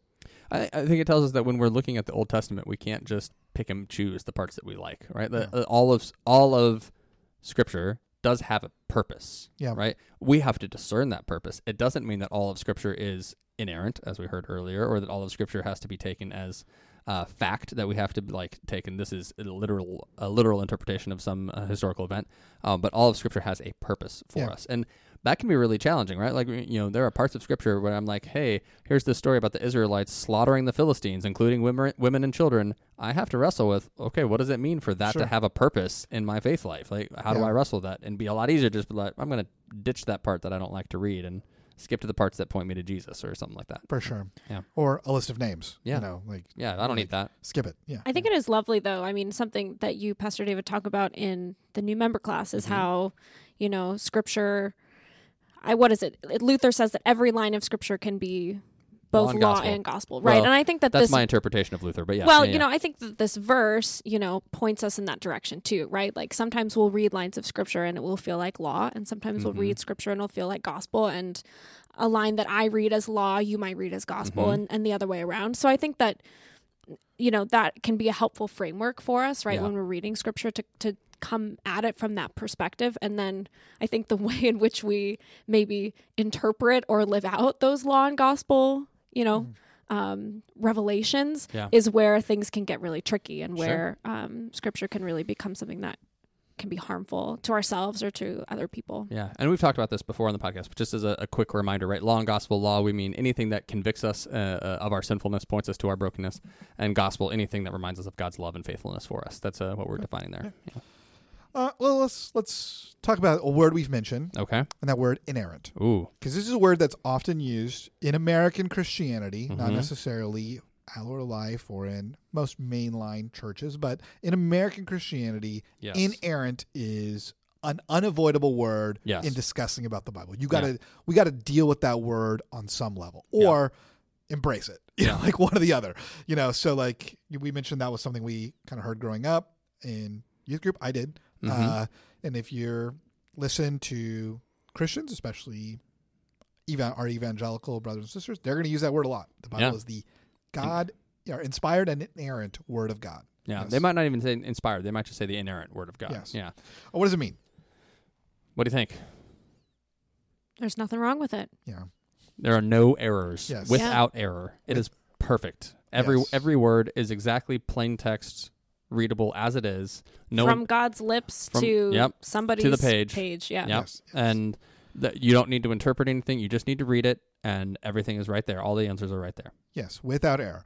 Speaker 3: I think it tells us that when we're looking at the Old Testament, we can't just pick and choose the parts that we like, right? All of Scripture does have a purpose,
Speaker 1: Yeah.
Speaker 3: right? We have to discern that purpose. It doesn't mean that all of Scripture is inerrant, as we heard earlier, or that all of Scripture has to be taken as fact, that we have to take, and this is a literal interpretation of some historical event. But all of Scripture has a purpose for
Speaker 1: Yeah.
Speaker 3: us, and that can be really challenging, right? Like, there are parts of Scripture where I'm like, hey, here's this story about the Israelites slaughtering the Philistines, including women and children. I have to wrestle with, okay, what does it mean for that
Speaker 1: Sure.
Speaker 3: to have a purpose in my faith life? Like, how do
Speaker 1: Yeah.
Speaker 3: I wrestle with that? And be a lot easier just be like, I'm going to ditch that part that I don't like to read and skip to the parts that point me to Jesus or something like that.
Speaker 1: For sure.
Speaker 3: Yeah.
Speaker 1: Or a list of names.
Speaker 3: Yeah.
Speaker 1: You know, like
Speaker 3: Yeah, I don't need that.
Speaker 1: skip it. Yeah.
Speaker 2: I think it is lovely, though. I mean, something that you, Pastor David, talk about in the new member class is how, Scripture. What is it? Luther says that every line of Scripture can be both law and gospel, right?
Speaker 3: Well,
Speaker 2: and I think that
Speaker 3: That's
Speaker 2: this.
Speaker 3: my interpretation of Luther, but yeah.
Speaker 2: Well,
Speaker 3: yeah.
Speaker 2: I think that this verse, points us in that direction too, right? Like sometimes we'll read lines of Scripture and it will feel like law, and sometimes we'll read Scripture and it'll feel like gospel. And a line that I read as law, you might read as gospel, and the other way around. So I think that that can be a helpful framework for us, right?
Speaker 3: Yeah.
Speaker 2: When we're reading Scripture to come at it from that perspective. And then I think the way in which we maybe interpret or live out those law and gospel, revelations
Speaker 3: Yeah.
Speaker 2: is where things can get really tricky, and
Speaker 3: Sure.
Speaker 2: where Scripture can really become something that can be harmful to ourselves or to other people.
Speaker 3: Yeah, and we've talked about this before on the podcast, but just as a quick reminder, right? Law and gospel. Law, we mean anything that convicts us of our sinfulness, points us to our brokenness, and gospel, anything that reminds us of God's love and faithfulness for us. That's what we're defining there. Yeah.
Speaker 1: Well, let's talk about a word we've mentioned,
Speaker 3: Okay.
Speaker 1: and that word inerrant.
Speaker 3: Ooh.
Speaker 1: Because this is a word that's often used in American Christianity, not
Speaker 3: Mhm.
Speaker 1: necessarily Our Life or in most mainline churches, but in American Christianity,
Speaker 3: Yes.
Speaker 1: inerrant is an unavoidable word
Speaker 3: Yes.
Speaker 1: in discussing about the Bible. We got to deal with that word on some level, or embrace it. Like one or the other. So like we mentioned, that was something we kind of heard growing up in youth group. I did. And if you're listen to Christians, especially our evangelical brothers and sisters, they're going to use that word a lot. The Bible
Speaker 3: Yeah.
Speaker 1: is the God inspired and inerrant word of God.
Speaker 3: Yeah,
Speaker 1: Yes.
Speaker 3: they might not even say inspired. They might just say the inerrant word of God.
Speaker 1: Yes.
Speaker 3: Yeah.
Speaker 1: What does it mean?
Speaker 3: What do you think?
Speaker 2: There's nothing wrong with it.
Speaker 1: Yeah.
Speaker 3: There are no errors.
Speaker 1: Yes.
Speaker 3: Without error. It is perfect. Every word is exactly plain text, readable as it is. No
Speaker 2: From God's lips to somebody's
Speaker 3: to the page.
Speaker 2: Yeah.
Speaker 3: Yep.
Speaker 1: Yes.
Speaker 3: And you don't need to interpret anything. You just need to read it, and everything is right there. All the answers are right there.
Speaker 1: Yes, without error.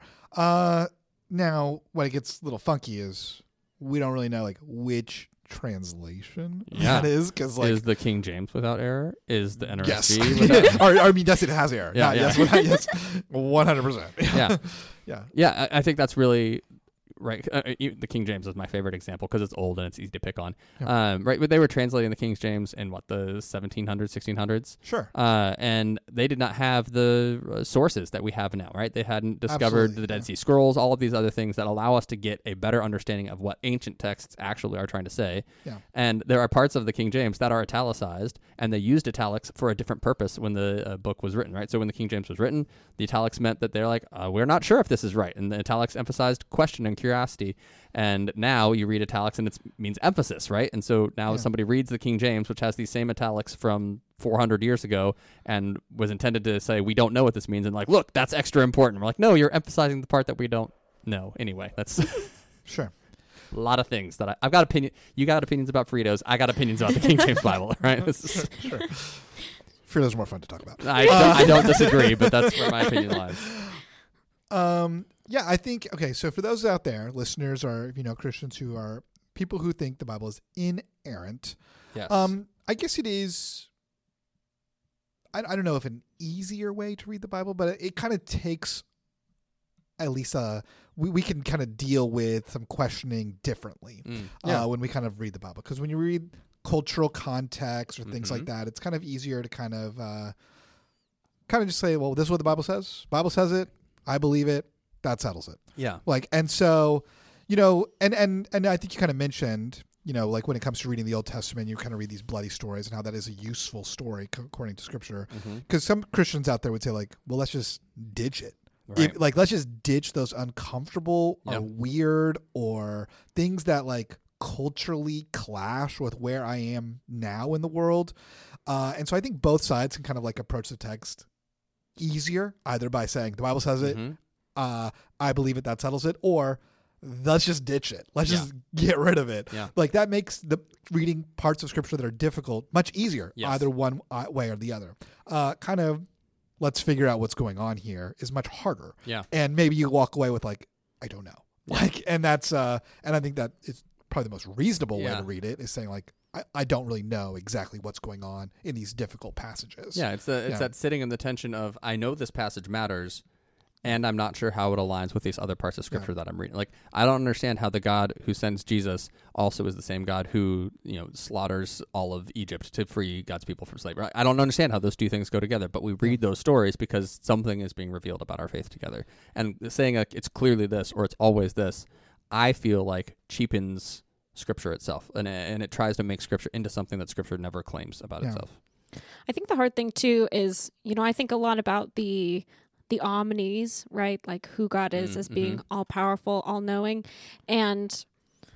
Speaker 1: Now, when it gets a little funky is we don't really know like which translation
Speaker 3: Yeah.
Speaker 1: that is, because like
Speaker 3: Is the King James without error? Is the NRSV
Speaker 1: yes,
Speaker 3: without
Speaker 1: or I mean yes, it has error.
Speaker 3: Yeah,
Speaker 1: Not
Speaker 3: yeah.
Speaker 1: yes, without, yes, 100%.
Speaker 3: Yeah.
Speaker 1: Yeah.
Speaker 3: Yeah, I think that's really right. The King James is my favorite example because it's old and it's easy to pick on.
Speaker 1: Yeah.
Speaker 3: Right, but they were translating the King James in the 1700s, 1600s.
Speaker 1: Sure.
Speaker 3: And they did not have the sources that we have now, right? They hadn't discovered
Speaker 1: Absolutely,
Speaker 3: the Dead
Speaker 1: yeah.
Speaker 3: Sea Scrolls, all of these other things that allow us to get a better understanding of what ancient texts actually are trying to say.
Speaker 1: Yeah.
Speaker 3: And there are parts of the King James that are italicized, and they used italics for a different purpose when the book was written, right? So when the King James was written, the italics meant that they're like, we're not sure if this is right. And the italics emphasized question and curiosity. And now you read italics and it means emphasis, right? And so now
Speaker 1: Yeah.
Speaker 3: somebody reads the King James, which has these same italics from 400 years ago and was intended to say, we don't know what this means. And like, look, that's extra important. We're like, no, you're emphasizing the part that we don't know. Anyway, that's
Speaker 1: Sure.
Speaker 3: a lot of things that I've got opinion. You got opinions about Fritos. I got opinions about the King James Bible, right?
Speaker 1: Sure. Fritos more fun to talk about.
Speaker 3: I don't disagree, but that's where my opinion lies.
Speaker 1: Yeah, I think okay. So for those out there, listeners are Christians who are people who think the Bible is inerrant.
Speaker 3: Yes.
Speaker 1: I guess it is. I don't know if an easier way to read the Bible, but it kind of takes at least we can kind of deal with some questioning differently
Speaker 3: Yeah.
Speaker 1: when we kind of read the Bible, because when you read cultural context or things like that, it's kind of easier to kind of just say, well, this is what the Bible says. Bible says it. I believe it. That settles it.
Speaker 3: Yeah.
Speaker 1: Like, and so, and I think you kind of mentioned, like when it comes to reading the Old Testament, you kind of read these bloody stories and how that is a useful story according to Scripture. Because some Christians out there would say, like, well, let's just ditch it.
Speaker 3: Right.
Speaker 1: Let's just ditch those uncomfortable or
Speaker 3: Yep.
Speaker 1: weird or things that like culturally clash with where I am now in the world. And so I think both sides can kind of like approach the text easier, either by saying the Bible says it, I believe it, that settles it, or let's just ditch it. Let's just get rid of it.
Speaker 3: Yeah.
Speaker 1: Like that makes the reading parts of Scripture that are difficult much easier,
Speaker 3: Yes.
Speaker 1: either one way or the other. Kind of let's figure out what's going on here is much harder.
Speaker 3: Yeah.
Speaker 1: And maybe you walk away with like, I don't know. Like, and that's, and I think that is probably the most reasonable way
Speaker 3: Yeah.
Speaker 1: to read it, is saying like, I don't really know exactly what's going on in these difficult passages.
Speaker 3: Yeah, it's that sitting in the tension of, I know this passage matters, and I'm not sure how it aligns with these other parts of Scripture that I'm reading. Like, I don't understand how the God who sends Jesus also is the same God who, slaughters all of Egypt to free God's people from slavery. I don't understand how those two things go together, but we read those stories because something is being revealed about our faith together. And saying like, it's clearly this or it's always this, I feel like cheapens Scripture itself, and it tries to make Scripture into something that Scripture never claims about itself.
Speaker 2: I think the hard thing too is, I think a lot about the omnis, right? Like who God is as being all powerful, all knowing, and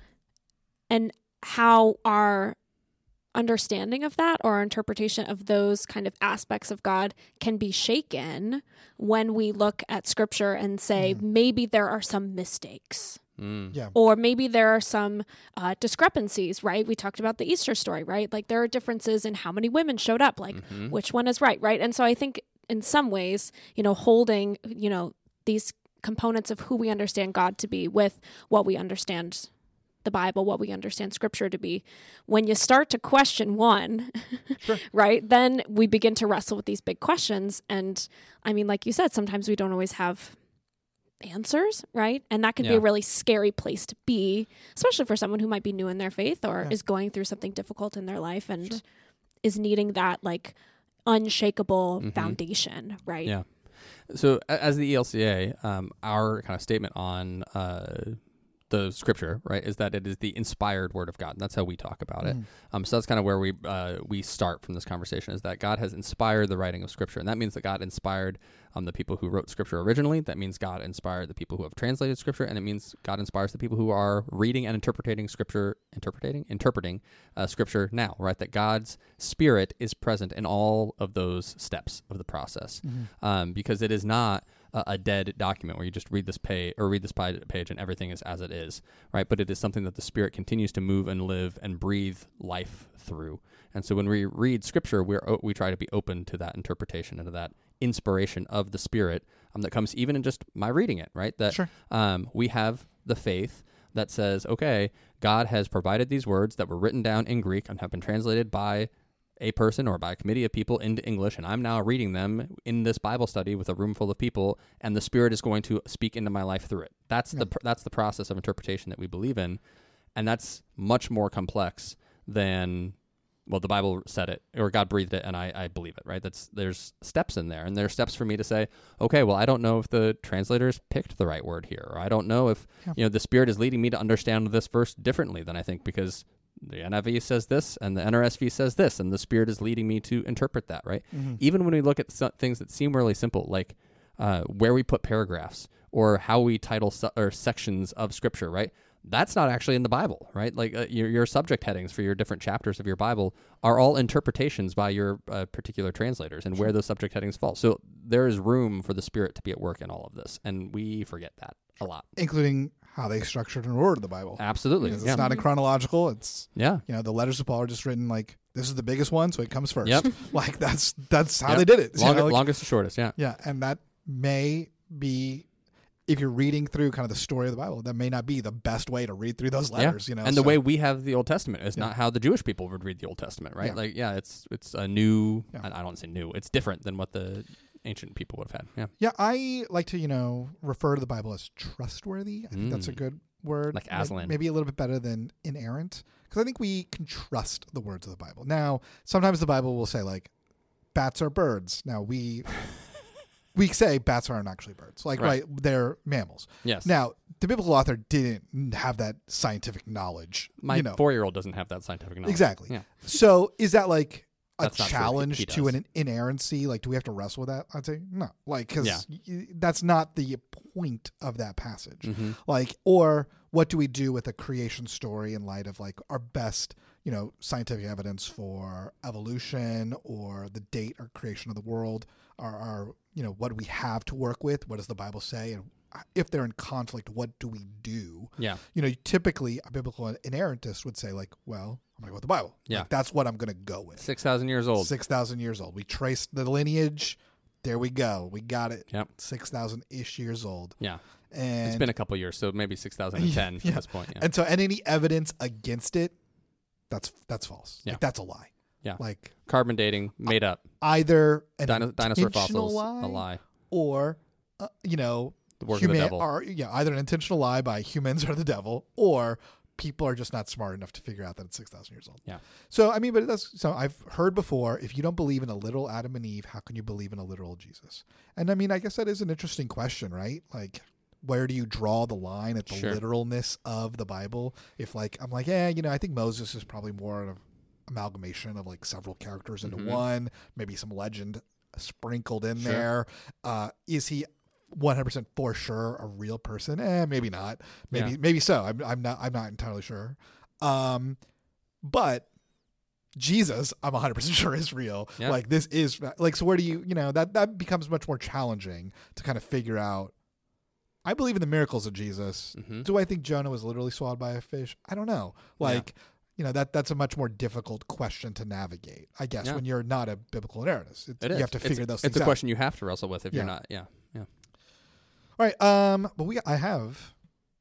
Speaker 2: how our understanding of that or our interpretation of those kind of aspects of God can be shaken when we look at Scripture and say, maybe there are some mistakes.
Speaker 1: Yeah.
Speaker 2: Or maybe there are some discrepancies, right? We talked about the Easter story, right? Like there are differences in how many women showed up, like which one is right? And so I think in some ways, holding, these components of who we understand God to be with what we understand the Bible, what we understand Scripture to be, when you start to question one, right, then we begin to wrestle with these big questions. And I mean, like you said, sometimes we don't always have answers, right? And that can be a really scary place to be, especially for someone who might be new in their faith or is going through something difficult in their life and is needing that like unshakable foundation, right?
Speaker 3: Yeah. So as the ELCA, our kind of statement on the scripture, right, is that it is the inspired word of God. And that's how we talk about it. So that's kind of where we start from this conversation, is that God has inspired the writing of scripture. And that means that God inspired the people who wrote scripture originally. That means God inspired the people who have translated scripture. And it means God inspires the people who are reading and interpreting scripture now, right? That God's Spirit is present in all of those steps of the process. Because it is not a dead document where you just read this page and everything is as it is, right? But it is something that the Spirit continues to move and live and breathe life through. And so when we read Scripture, we try to be open to that interpretation and to that inspiration of the Spirit that comes even in just my reading it, right? That we have the faith that says, okay, God has provided these words that were written down in Greek and have been translated by a person or by a committee of people into English, and I'm now reading them in this Bible study with a room full of people, and the Spirit is going to speak into my life through it. That's the process of interpretation that we believe in, and that's much more complex than, well, the Bible said it, or God breathed it, and I believe it, right? There's steps in there, and there's steps for me to say, okay, well, I don't know if the translators picked the right word here, or I don't know if the Spirit is leading me to understand this verse differently than I think, because the NIV says this and the NRSV says this, and the Spirit is leading me to interpret that, right? Even when we look at things that seem really simple, like where we put paragraphs or how we title or sections of Scripture, right? That's not actually in the Bible, right? Like your subject headings for your different chapters of your Bible are all interpretations by your particular translators and where those subject headings fall. So there is room for the Spirit to be at work in all of this, and we forget that a lot.
Speaker 1: Including how they structured and ordered the Bible.
Speaker 3: Absolutely.
Speaker 1: Because it's not in chronological. It's,
Speaker 3: the
Speaker 1: letters of Paul are just written like, this is the biggest one, so it comes first.
Speaker 3: Yep.
Speaker 1: Like that's how they did it.
Speaker 3: Longest to shortest, yeah.
Speaker 1: Yeah, and that may be, if you're reading through kind of the story of the Bible, that may not be the best way to read through those letters,
Speaker 3: And the way we have the Old Testament is not how the Jewish people would read the Old Testament, right? It's a new, I don't want to say new, it's different than what the ancient people would have had. Yeah,
Speaker 1: I like to, refer to the Bible as trustworthy. I think that's a good word.
Speaker 3: Like Aslan.
Speaker 1: Maybe a little bit better than inerrant, because I think we can trust the words of the Bible. Now, sometimes the Bible will say, like, bats are birds. Now, we say bats aren't actually birds. Like, right, they're mammals.
Speaker 3: Yes.
Speaker 1: Now, the biblical author didn't have that scientific knowledge.
Speaker 3: My 4-year-old doesn't have that scientific knowledge.
Speaker 1: Exactly.
Speaker 3: Yeah.
Speaker 1: So is that like
Speaker 3: That's not true.
Speaker 1: challenge
Speaker 3: He
Speaker 1: to
Speaker 3: does.
Speaker 1: an inerrancy? Like, do we have to wrestle with that? I'd say no. Like, because that's not the point of that passage. Like, or what do we do with a creation story in light of like our best, scientific evidence for evolution or the date or creation of the world? Our what do we have to work with? What does the Bible say? And if they're in conflict, what do we do?
Speaker 3: Yeah.
Speaker 1: Typically a biblical inerrantist would say like, well, I'm going to go with the Bible.
Speaker 3: Yeah.
Speaker 1: Like, that's what I'm going to go with.
Speaker 3: 6,000 years old.
Speaker 1: 6,000 years old. We traced the lineage. There we go. We got it.
Speaker 3: Yep.
Speaker 1: 6,000-ish years old.
Speaker 3: Yeah.
Speaker 1: And
Speaker 3: It's been a couple years, so maybe 6,010 at this point. Yeah.
Speaker 1: And so, and any evidence against it, that's false.
Speaker 3: Yeah.
Speaker 1: Like, that's a lie.
Speaker 3: Yeah.
Speaker 1: Like
Speaker 3: Carbon dating, made up.
Speaker 1: either an
Speaker 3: Dinosaur
Speaker 1: intentional
Speaker 3: fossils,
Speaker 1: lie,
Speaker 3: a lie.
Speaker 1: or
Speaker 3: The work of the devil.
Speaker 1: either an intentional lie by humans or the devil, or people are just not smart enough to figure out that it's 6,000 years old.
Speaker 3: Yeah.
Speaker 1: So, but so I've heard before, if you don't believe in a literal Adam and Eve, how can you believe in a literal Jesus? And I guess that is an interesting question, right? Like, where do you draw the line at the literalness of the Bible? If like, I'm like, I think Moses is probably more of amalgamation of like several characters into one, maybe some legend sprinkled in there. Is he 100% for sure a real person? Maybe not. Maybe so. I'm not entirely sure. But Jesus, I'm 100% sure is real. Yeah. Like, this is like, so where do you, that becomes much more challenging to kind of figure out. I believe in the miracles of Jesus. Do I think Jonah was literally swallowed by a fish? I don't know. Like, that's a much more difficult question to navigate, I guess, when you're not a biblical inerrantist. You have to figure those things out.
Speaker 3: It's a question you have to wrestle with if you're not. Yeah. Yeah.
Speaker 1: All right. But I have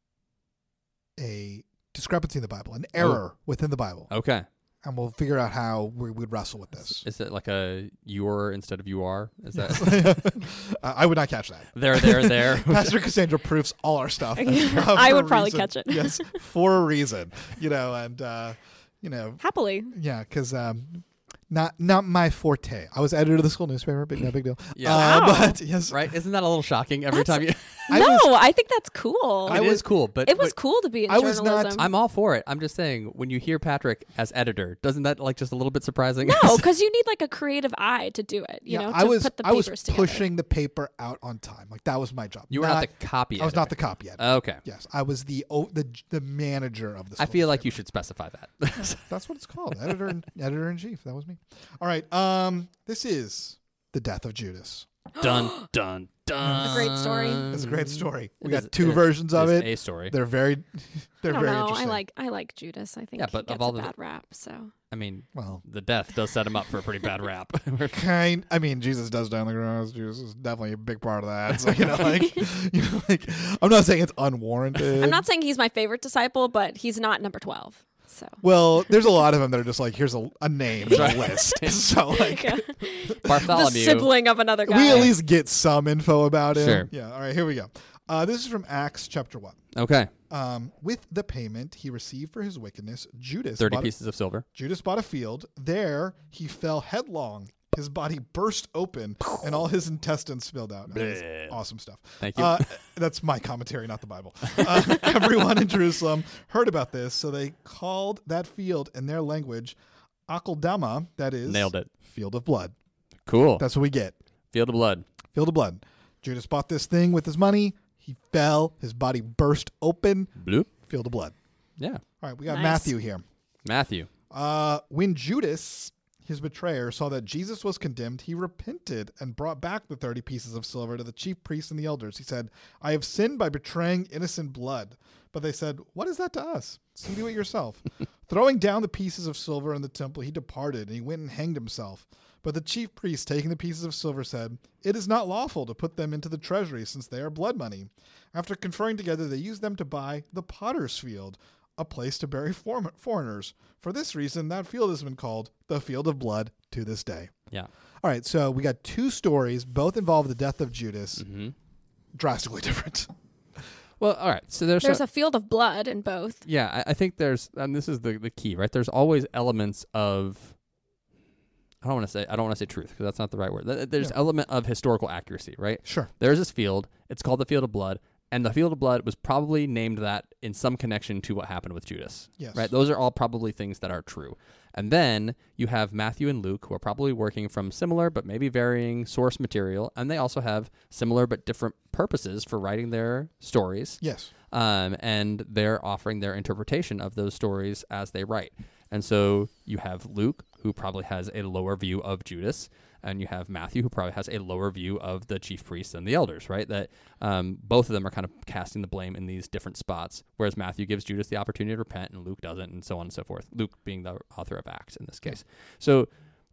Speaker 1: a discrepancy in the Bible, an error within the Bible.
Speaker 3: Okay.
Speaker 1: And we'll figure out how we would wrestle with this.
Speaker 3: Is it like a "you're" instead of "you are"? Is that?
Speaker 1: I would not catch that.
Speaker 3: There.
Speaker 1: Pastor Cassandra proofs all our stuff.
Speaker 2: I would probably catch it.
Speaker 1: Yes, for a reason. And
Speaker 2: happily.
Speaker 1: Yeah, because Not my forte. I was editor of the school newspaper. No big deal.
Speaker 3: Yeah.
Speaker 2: Wow.
Speaker 1: But yes,
Speaker 3: Right? Isn't that a little shocking every time you?
Speaker 2: I think that's cool.
Speaker 3: It is cool, but
Speaker 2: it was cool to be in
Speaker 1: I was
Speaker 2: journalism.
Speaker 1: not-
Speaker 3: I'm all for it. I'm just saying, when you hear Patrick as editor, doesn't that like just a little bit surprising?
Speaker 2: No, because you need like a creative eye to do it. You know,
Speaker 1: I
Speaker 2: to
Speaker 1: was
Speaker 2: put the
Speaker 1: I was
Speaker 2: papers together.
Speaker 1: pushing the paper out on time. Like that was my job.
Speaker 3: You were not the copy.
Speaker 1: I was not the copy editor.
Speaker 3: Okay.
Speaker 1: Yes, I was the manager of the.
Speaker 3: I
Speaker 1: school
Speaker 3: feel like
Speaker 1: newspaper.
Speaker 3: you should specify that.
Speaker 1: That's what it's called. Editor in chief. That was me. All right. This is the death of Judas.
Speaker 3: Dun dun dun.
Speaker 2: A great story.
Speaker 1: It's a great story. We
Speaker 3: It
Speaker 1: got
Speaker 3: is-
Speaker 1: two versions of
Speaker 3: is
Speaker 1: it.
Speaker 3: a story.
Speaker 1: They're very, they're
Speaker 2: I don't
Speaker 1: very
Speaker 2: know.
Speaker 1: interesting.
Speaker 2: I like Judas. I think
Speaker 3: Yeah, but
Speaker 2: he
Speaker 3: of
Speaker 2: gets
Speaker 3: all
Speaker 2: a
Speaker 3: the-
Speaker 2: bad rap. So
Speaker 3: I mean,
Speaker 1: Well,
Speaker 3: the death does set him up for a pretty bad rap.
Speaker 1: I mean, Jesus does die on the cross. Jesus is definitely a big part of that. So like, I'm not saying it's unwarranted.
Speaker 2: I'm not saying he's my favorite disciple, but he's not number 12. So
Speaker 1: Well, there's a lot of them that are just like, here's a name in
Speaker 3: Right.
Speaker 1: a list. So like,
Speaker 2: the
Speaker 3: Bartholomew.
Speaker 2: sibling of another guy.
Speaker 1: we at least get some info about him.
Speaker 3: Sure.
Speaker 1: Yeah. All right. Here we go. This is from Acts chapter 1.
Speaker 3: Okay.
Speaker 1: With the payment he received for his wickedness,
Speaker 3: 30 pieces of silver.
Speaker 1: Judas bought a field. There he fell headlong. His body burst open and all his intestines spilled out. That is
Speaker 3: Bleh.
Speaker 1: awesome stuff.
Speaker 3: Thank you.
Speaker 1: That's my commentary, not the Bible. Everyone in Jerusalem heard about this, so they called that field in their language Akeldama, that is
Speaker 3: Nailed it.
Speaker 1: field of blood.
Speaker 3: Cool.
Speaker 1: That's what we get.
Speaker 3: Field of blood.
Speaker 1: Field of blood. Judas bought this thing with his money. He fell. His body burst open.
Speaker 3: Bloop.
Speaker 1: Field of blood.
Speaker 3: Yeah.
Speaker 1: All right, we got
Speaker 2: Nice.
Speaker 1: Matthew here.
Speaker 3: Matthew.
Speaker 1: When Judas, his betrayer, saw that Jesus was condemned, he repented and brought back the 30 pieces of silver to the chief priests and the elders. He said, I have sinned by betraying innocent blood. But they said, what is that to us? See to it yourself. Throwing down the pieces of silver in the temple, he departed, and he went and hanged himself. But the chief priests, taking the pieces of silver, said, it is not lawful to put them into the treasury, since they are blood money. After conferring together, they used them to buy the potter's field, a place to bury foreigners. For this reason, that field has been called the Field of Blood to this day.
Speaker 3: Yeah.
Speaker 1: All right, so we got two stories. Both involve the death of Judas.
Speaker 3: Mm-hmm.
Speaker 1: Drastically different.
Speaker 3: Well, all right. So there's
Speaker 2: There's a field of blood in both.
Speaker 3: yeah, I think there's, and this is the key, right? There's always elements of, I don't want to say truth, because that's not the right word. There's element of historical accuracy, right?
Speaker 1: Sure.
Speaker 3: There's this field. It's called the Field of Blood, and the Field of Blood was probably named that in some connection to what happened with Judas.
Speaker 1: Yes.
Speaker 3: Right? Those are all probably things that are true. And then you have Matthew and Luke, who are probably working from similar but maybe varying source material, and they also have similar but different purposes for writing their stories.
Speaker 1: Yes.
Speaker 3: And they're offering their interpretation of those stories as they write. And so you have Luke, who probably has a lower view of Judas, and you have Matthew, who probably has a lower view of the chief priests and the elders, right? That both of them are kind of casting the blame in these different spots, whereas Matthew gives Judas the opportunity to repent, and Luke doesn't, and so on and so forth. Luke being the author of Acts in this case. So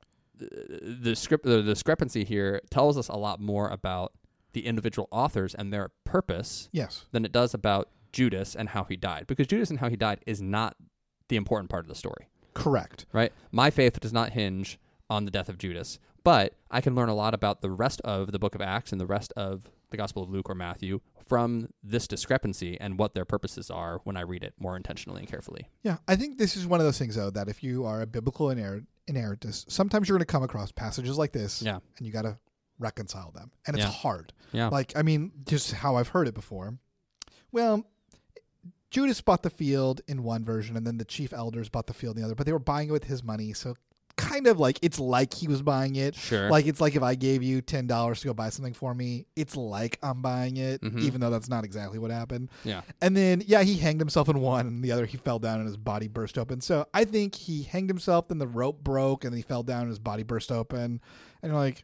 Speaker 3: the discrepancy here tells us a lot more about the individual authors and their purpose
Speaker 1: Yes.
Speaker 3: than it does about Judas and how he died. Because Judas and how he died is not the important part of the story,
Speaker 1: Correct.
Speaker 3: right? My faith does not hinge on the death of Judas, but I can learn a lot about the rest of the book of Acts and the rest of the Gospel of Luke or Matthew from this discrepancy and what their purposes are when I read it more intentionally and carefully.
Speaker 1: Yeah, I think this is one of those things, though, that if you are a biblical inerrantist, sometimes you're going to come across passages like this,
Speaker 3: Yeah.
Speaker 1: and you got to reconcile them. And it's
Speaker 3: Yeah.
Speaker 1: hard.
Speaker 3: Yeah.
Speaker 1: Like, I mean, just how I've heard it before. Well, Judas bought the field in one version, and then the chief elders bought the field in the other, but they were buying it with his money, so kind of like it's like he was buying it.
Speaker 3: Sure.
Speaker 1: Like it's like if I gave you $10 to go buy something for me, it's like I'm buying it,
Speaker 3: Mhm.
Speaker 1: even though that's not exactly what happened.
Speaker 3: Yeah.
Speaker 1: And then, yeah, he hanged himself in one, and the other he fell down and his body burst open. So I think he hanged himself, then the rope broke, and he fell down and his body burst open. And you're like,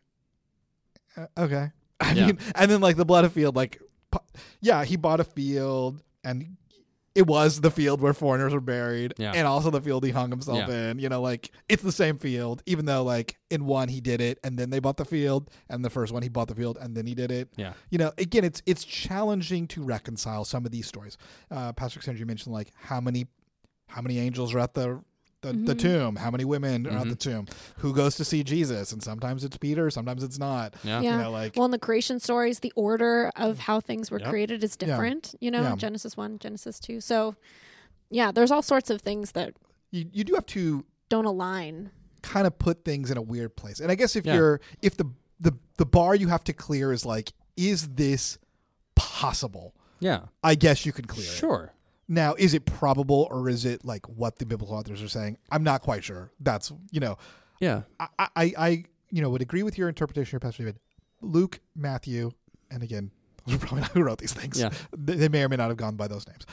Speaker 1: okay. I
Speaker 3: Yeah.
Speaker 1: mean, and then like the blood field, like, yeah, he bought a field, and it was the field where foreigners were buried,
Speaker 3: Yeah.
Speaker 1: and also the field he hung himself
Speaker 3: Yeah.
Speaker 1: in. You know, like it's the same field, even though like in one he did it, and then they bought the field, and the first one he bought the field, and then he did it.
Speaker 3: Yeah.
Speaker 1: You know, again, it's challenging to reconcile some of these stories. Pastor Sandra mentioned like how many angels are at the tomb, how many women are at the tomb, who goes to see Jesus, and sometimes it's Peter, sometimes it's not.
Speaker 3: Yeah.
Speaker 2: Yeah.
Speaker 1: You know, like
Speaker 2: Well, in the creation stories, the order of how things were
Speaker 3: Yep.
Speaker 2: created is different, you know,
Speaker 1: Yeah.
Speaker 2: Genesis 1, Genesis 2. So, yeah, there's all sorts of things that
Speaker 1: you do have to.
Speaker 2: don't align.
Speaker 1: kind of put things in a weird place. And I guess if
Speaker 3: Yeah.
Speaker 1: the bar you have to clear is like, is this possible?
Speaker 3: Yeah.
Speaker 1: I guess you can clear it.
Speaker 3: Sure.
Speaker 1: Now, is it probable, or is it like what the biblical authors are saying? I'm not quite sure. That's,
Speaker 3: Yeah.
Speaker 1: I would agree with your interpretation here, Pastor David. Luke, Matthew, and again, those are probably not who wrote these things.
Speaker 3: Yeah.
Speaker 1: They may or may not have gone by those names.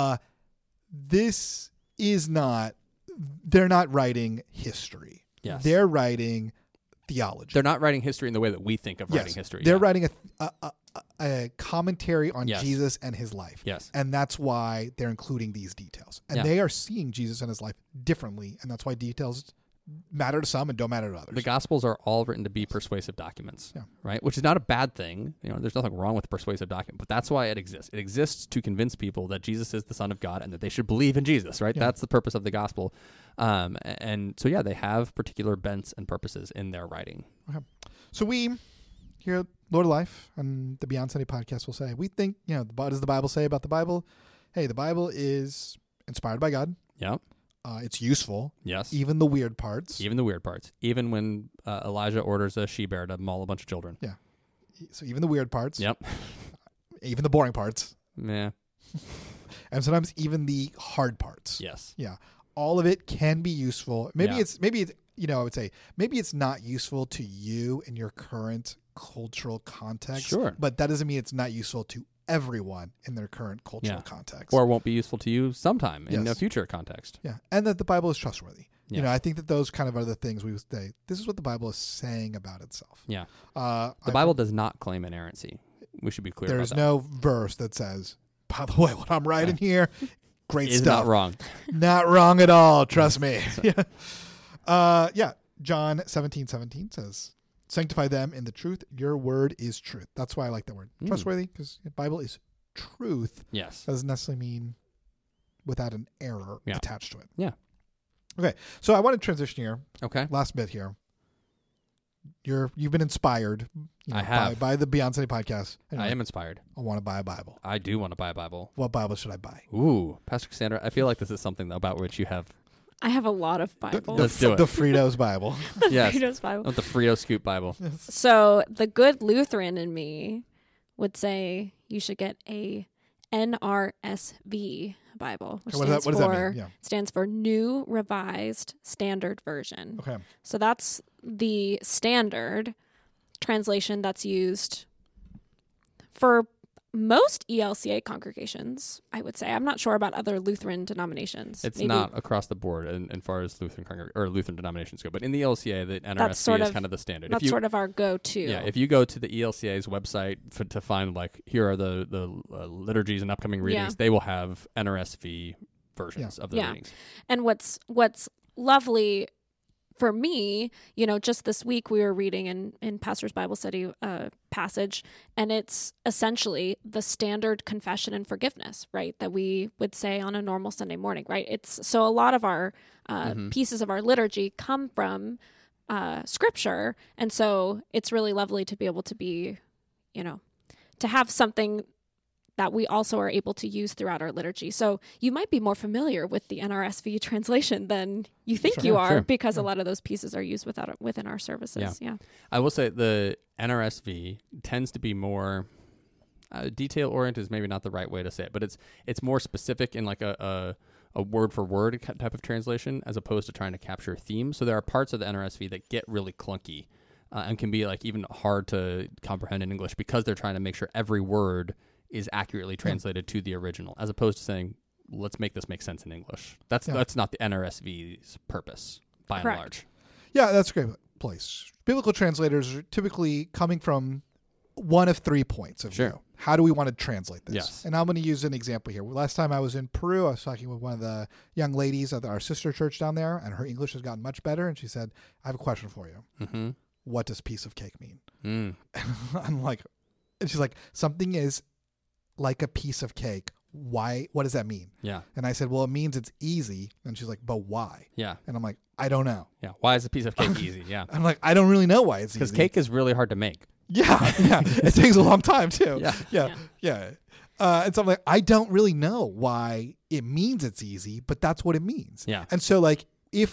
Speaker 1: This is not, they're not writing history.
Speaker 3: Yes.
Speaker 1: They're writing theology.
Speaker 3: They're not writing history in the way that we think of
Speaker 1: Yes.
Speaker 3: writing history.
Speaker 1: They're
Speaker 3: Yeah.
Speaker 1: writing a commentary on
Speaker 3: Yes.
Speaker 1: Jesus and his life.
Speaker 3: Yes.
Speaker 1: And that's why they're including these details. And
Speaker 3: Yeah.
Speaker 1: they are seeing Jesus and his life differently. And that's why details matter to some and don't matter to others.
Speaker 3: The Gospels are all written to be persuasive documents,
Speaker 1: Yeah.
Speaker 3: right? Which is not a bad thing. There's nothing wrong with a persuasive document, but that's why it exists. It exists to convince people that Jesus is the Son of God and that they should believe in Jesus, right?
Speaker 1: Yeah.
Speaker 3: That's the purpose of the Gospel. And so, yeah, they have particular bents and purposes in their writing.
Speaker 1: Okay. So we here at Lord of Life and the Beyond Sunday podcast will say, we think, what does the Bible say about the Bible? Hey, the Bible is inspired by God.
Speaker 3: Yeah.
Speaker 1: It's useful.
Speaker 3: Yes.
Speaker 1: Even the weird parts.
Speaker 3: Even the weird parts. Even when Elijah orders a she-bear to maul a bunch of children.
Speaker 1: Yeah. So even the weird parts.
Speaker 3: Yep.
Speaker 1: Even the boring parts.
Speaker 3: Yeah.
Speaker 1: And sometimes even the hard parts.
Speaker 3: Yes.
Speaker 1: Yeah. All of it can be useful. Maybe
Speaker 3: Yeah.
Speaker 1: it's I would say maybe it's not useful to you in your current cultural context.
Speaker 3: Sure.
Speaker 1: But that doesn't mean it's not useful to everyone in their current cultural
Speaker 3: Yeah.
Speaker 1: context.
Speaker 3: Or won't be useful to you sometime in
Speaker 1: Yes.
Speaker 3: a future context.
Speaker 1: Yeah. And that the Bible is trustworthy.
Speaker 3: Yes.
Speaker 1: I think that those kind of are the things we would say. This is what the Bible is saying about itself.
Speaker 3: Yeah.
Speaker 1: The
Speaker 3: The Bible does not claim inerrancy. We should be clear
Speaker 1: There's
Speaker 3: about that.
Speaker 1: no verse that says, by the way, what I'm writing here, great
Speaker 3: Is
Speaker 1: stuff.
Speaker 3: not wrong.
Speaker 1: Not wrong at all. Trust me. Yeah. John 17:17 says, sanctify them in the truth. Your word is truth. That's why I like that word. Trustworthy, because the Bible is truth.
Speaker 3: Yes.
Speaker 1: That doesn't necessarily mean without an error
Speaker 3: Yeah.
Speaker 1: attached to it.
Speaker 3: Yeah.
Speaker 1: Okay. So I want to transition here.
Speaker 3: Okay.
Speaker 1: Last bit here. You've been inspired
Speaker 3: I have.
Speaker 1: by the Beyond Sunday podcast. Anyway,
Speaker 3: I am inspired.
Speaker 1: I want to buy a Bible.
Speaker 3: I do want to buy a Bible.
Speaker 1: What Bible should I buy?
Speaker 3: Ooh, Pastor Cassandra, I feel like this is something about which you have.
Speaker 2: I have a lot of Bibles.
Speaker 3: Let's do it.
Speaker 1: The Fritos Bible.
Speaker 3: Yes.
Speaker 2: Fritos
Speaker 3: I
Speaker 2: Bible.
Speaker 3: want the Frito Scoop Bible.
Speaker 2: So the good Lutheran in me would say you should get a NRSV Bible, which
Speaker 1: What does that mean? Yeah.
Speaker 2: stands for New Revised Standard Version.
Speaker 1: Okay.
Speaker 2: So that's the standard translation that's used for most ELCA congregations, I would say. I'm not sure about other Lutheran denominations.
Speaker 3: It's
Speaker 2: Maybe-
Speaker 3: not across the board as far as Lutheran denominations go, but in the ELCA, the NRSV
Speaker 2: sort
Speaker 3: is
Speaker 2: of-
Speaker 3: kind of the standard.
Speaker 2: That's sort of our go-to.
Speaker 3: Yeah, if you go to the ELCA's website to find here are the liturgies and upcoming readings,
Speaker 2: Yeah.
Speaker 3: they will have NRSV versions of the
Speaker 2: Yeah.
Speaker 3: readings.
Speaker 2: And what's lovely for me, just this week we were reading in Pastor's Bible Study passage, and it's essentially the standard confession and forgiveness, right? That we would say on a normal Sunday morning, right? It's so a lot of our pieces of our liturgy come from Scripture, and so it's really lovely to be able to be, to have something that we also are able to use throughout our liturgy. So you might be more familiar with the NRSV translation than you think
Speaker 1: Sure.
Speaker 2: you
Speaker 1: Yeah,
Speaker 2: are,
Speaker 1: sure.
Speaker 2: because a lot of those pieces are used within our services. Yeah.
Speaker 3: I will say the NRSV tends to be more detail oriented is maybe not the right way to say it, but it's more specific in like a word for word type of translation as opposed to trying to capture themes. So there are parts of the NRSV that get really clunky and can be like even hard to comprehend in English because they're trying to make sure every word is accurately translated to the original, as opposed to saying, let's make this make sense in English. That's not the NRSV's purpose, by
Speaker 2: Correct.
Speaker 3: and large.
Speaker 1: Yeah, that's a great place. Biblical translators are typically coming from one of 3 points of
Speaker 3: Sure.
Speaker 1: view. How do we want to translate this?
Speaker 3: Yes.
Speaker 1: And I'm going to use an example here. Last time I was in Peru, I was talking with one of the young ladies at our sister church down there, and her English has gotten much better. And she said, I have a question for you.
Speaker 3: Mm-hmm.
Speaker 1: What does piece of cake mean?
Speaker 3: Mm.
Speaker 1: I'm like, and she's like, something is like a piece of cake. Why? What does that mean?
Speaker 3: Yeah.
Speaker 1: And I said, well, it means it's easy. And she's like, but why?
Speaker 3: Yeah.
Speaker 1: And I'm like, I don't know.
Speaker 3: Yeah. Why is a piece of cake easy? Yeah.
Speaker 1: I'm like, I don't really know why it's easy.
Speaker 3: Because cake is really hard to make.
Speaker 1: Yeah, yeah. It takes a long time too.
Speaker 3: Yeah.
Speaker 1: Yeah. And so I'm like, I don't really know why it means it's easy, but that's what it means.
Speaker 3: Yeah.
Speaker 1: And so like, if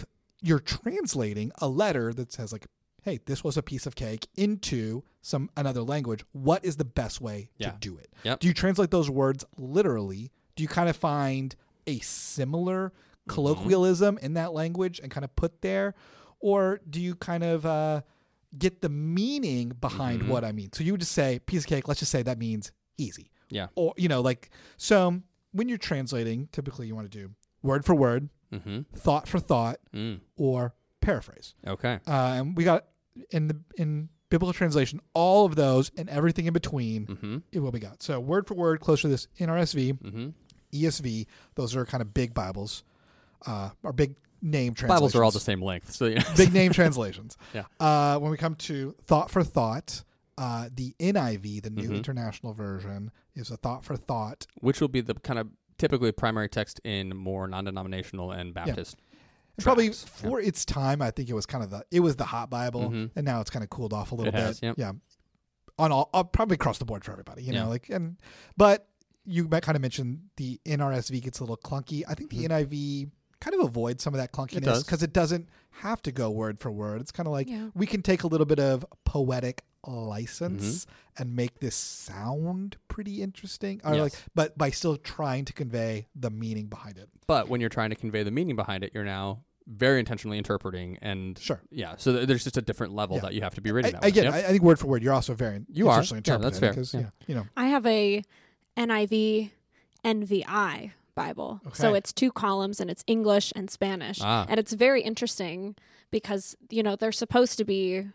Speaker 1: you're translating a letter that says like, hey, this was a piece of cake into another language. What is the best way to do it?
Speaker 3: Yep.
Speaker 1: Do you translate those words literally? Do you kind of find a similar colloquialism in that language and kind of put there? Or do you kind of get the meaning behind what I mean? So you would just say piece of cake, let's just say that means easy.
Speaker 3: Yeah.
Speaker 1: Or, so when you're translating, typically you want to do word for word, thought for thought, or paraphrase.
Speaker 3: Okay.
Speaker 1: And we got in biblical translation, all of those and everything in between is what we got. So word for word, closer to this NRSV, ESV, those are kind of big Bibles, or big name translations.
Speaker 3: Bibles are all the same length. So
Speaker 1: big name translations.
Speaker 3: Yeah.
Speaker 1: When we come to thought for thought, the NIV, the New International Version, is a thought for thought.
Speaker 3: Which will be the kind of typically primary text in more non-denominational and Baptist
Speaker 1: Probably for its time, I think it was kind of the hot Bible, and now it's kind of cooled off a little bit. Yeah, on all probably across the board for everybody, you know. But you might kind of mention the NRSV gets a little clunky. I think the NIV kind of avoids some of that clunkiness because it doesn't have to go word for word. It's kind of like we can take a little bit of poetic license and make this sound pretty interesting, or but by still trying to convey the meaning behind it.
Speaker 3: But when you're trying to convey the meaning behind it, you're now very intentionally interpreting, and so there's just a different level that you have to be reading.
Speaker 1: I think word for word, you're also very intentionally interpreting.
Speaker 3: That's fair.
Speaker 2: I have a NIV NVI Bible. Okay. So it's 2 columns and it's English and Spanish. And it's very interesting because, they're supposed to be,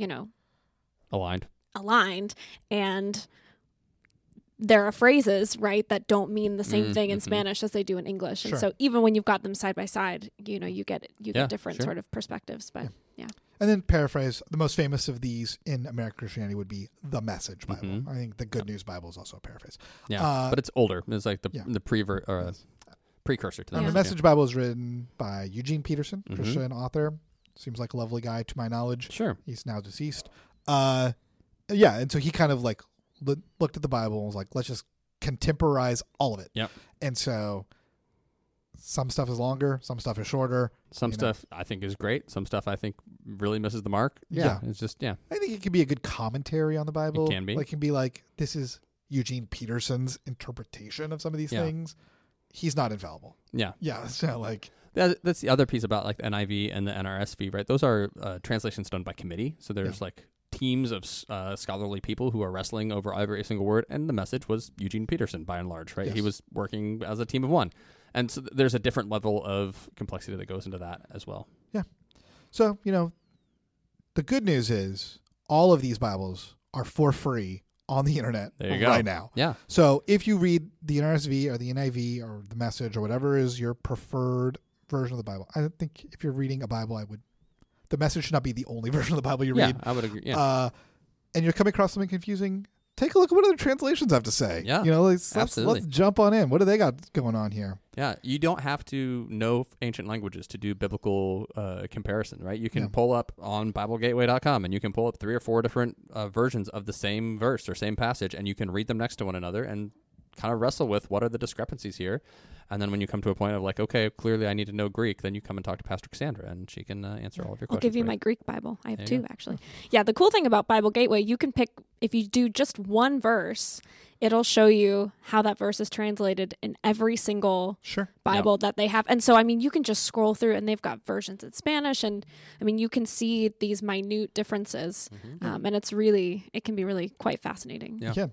Speaker 2: aligned. And there are phrases, right, that don't mean the same thing in Spanish as they do in English. And so even when you've got them side by side, you get different sort of perspectives. But
Speaker 1: And then paraphrase, the most famous of these in American Christianity would be the Message Bible. I think the Good News Bible is also a paraphrase.
Speaker 3: Yeah, but it's older. It's like the precursor to that.
Speaker 1: The Message Bible is written by Eugene Peterson, Christian author. Seems like a lovely guy to my knowledge.
Speaker 3: Sure.
Speaker 1: He's now deceased. And so he kind of like looked at the Bible and was like, let's just contemporize all of it.
Speaker 3: Yep.
Speaker 1: And so some stuff is longer, some stuff is shorter.
Speaker 3: Some stuff I think is great. Some stuff I think really misses the mark.
Speaker 1: Yeah.
Speaker 3: It's just,
Speaker 1: I think it can be a good commentary on the Bible.
Speaker 3: It can be.
Speaker 1: Like, it can be like, this is Eugene Peterson's interpretation of some of these things. He's not infallible.
Speaker 3: Yeah.
Speaker 1: Yeah. So like...
Speaker 3: That's the other piece about like the NIV and the NRSV, right? Those are translations done by committee. So there's like teams of scholarly people who are wrestling over every single word. And the Message was Eugene Peterson by and large, right? Yes. He was working as a team of one. And so there's a different level of complexity that goes into that as well. Yeah.
Speaker 1: So, the good news is all of these Bibles are for free on the internet right now. Yeah. So if you read the NRSV or the NIV or the Message or whatever is your preferred version of the Bible, I think if you're reading a Bible, the Message should not be the only version of the Bible you read.
Speaker 3: I would agree. Yeah.
Speaker 1: And you're coming across something confusing, take a look at what other translations have to say.
Speaker 3: Yeah.
Speaker 1: Let's jump on in. What do they got going on here?
Speaker 3: Yeah. You don't have to know ancient languages to do biblical comparison, right? You can pull up on BibleGateway.com and you can pull up 3 or 4 different versions of the same verse or same passage, and you can read them next to one another and kind of wrestle with what are the discrepancies here. And then when you come to a point of like, okay, clearly I need to know Greek, then you come and talk to Pastor Cassandra and she can answer all of your questions.
Speaker 2: I'll give you my Greek Bible. I have 2, actually. Yeah, the cool thing about Bible Gateway, you can pick, if you do just one verse, it'll show you how that verse is translated in every single Bible that they have. And so, you can just scroll through and they've got versions in Spanish. And, you can see these minute differences. And it can be really quite fascinating.
Speaker 1: Yeah.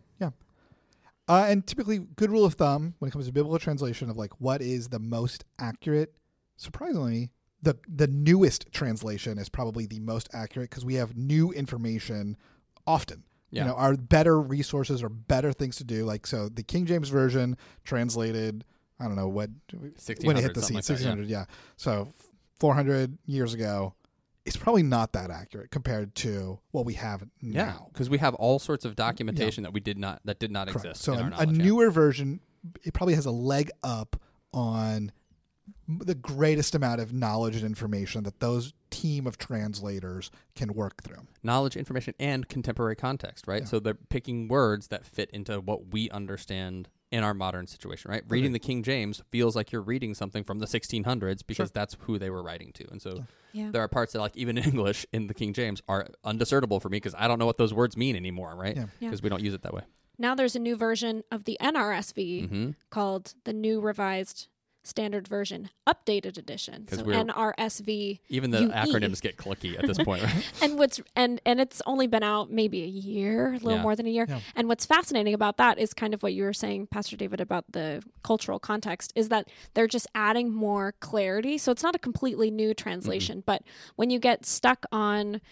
Speaker 1: And typically, good rule of thumb when it comes to biblical translation of like what is the most accurate, surprisingly, the newest translation is probably the most accurate because we have new information often. Yeah. Our better resources or better things to do. Like, so the King James Version translated, I don't know what, when it hit the scene, 1600, yeah. So 400 years ago. It's probably not that accurate compared to what we have now.
Speaker 3: Yeah, because we have all sorts of documentation that did not exist.
Speaker 1: So a newer version, it probably has a leg up on the greatest amount of knowledge and information that those team of translators can work through.
Speaker 3: Knowledge, information, and contemporary context, right? Yeah. So they're picking words that fit into what we understand in our modern situation, right? Reading the King James feels like you're reading something from the 1600s because that's who they were writing to. And so there are parts that, like, even in English in the King James are undiscernible for me because I don't know what those words mean anymore, right? Because we don't use it that way.
Speaker 2: Now there's a new version of the NRSV called the New Revised Standard Version Updated Edition. So NRSV.
Speaker 3: Even the acronyms get clicky at this point, right?
Speaker 2: and it's only been out maybe a year, a little more than a year. Yeah. And what's fascinating about that is kind of what you were saying, Pastor David, about the cultural context, is that they're just adding more clarity. So it's not a completely new translation, but when you get stuck on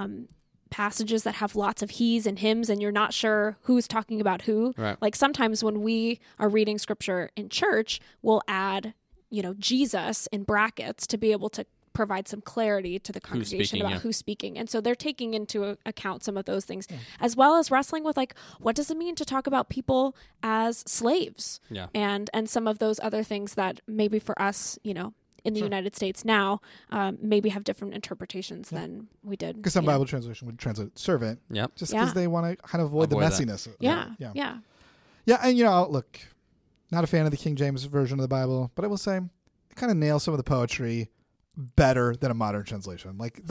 Speaker 2: passages that have lots of he's and hims and you're not sure who's talking about who, like sometimes when we are reading scripture in church, we'll add, Jesus in brackets to be able to provide some clarity to the congregation about who's speaking. And so they're taking into account some of those things, as well as wrestling with, like, what does it mean to talk about people as slaves? And some of those other things that maybe for us, in the United States now, maybe have different interpretations than we did.
Speaker 1: Because some Bible translation would translate servant, just because they want to kind of avoid the messiness.
Speaker 2: Yeah.
Speaker 1: And look, not a fan of the King James version of the Bible, but I will say it kind of nails some of the poetry better than a modern translation. Like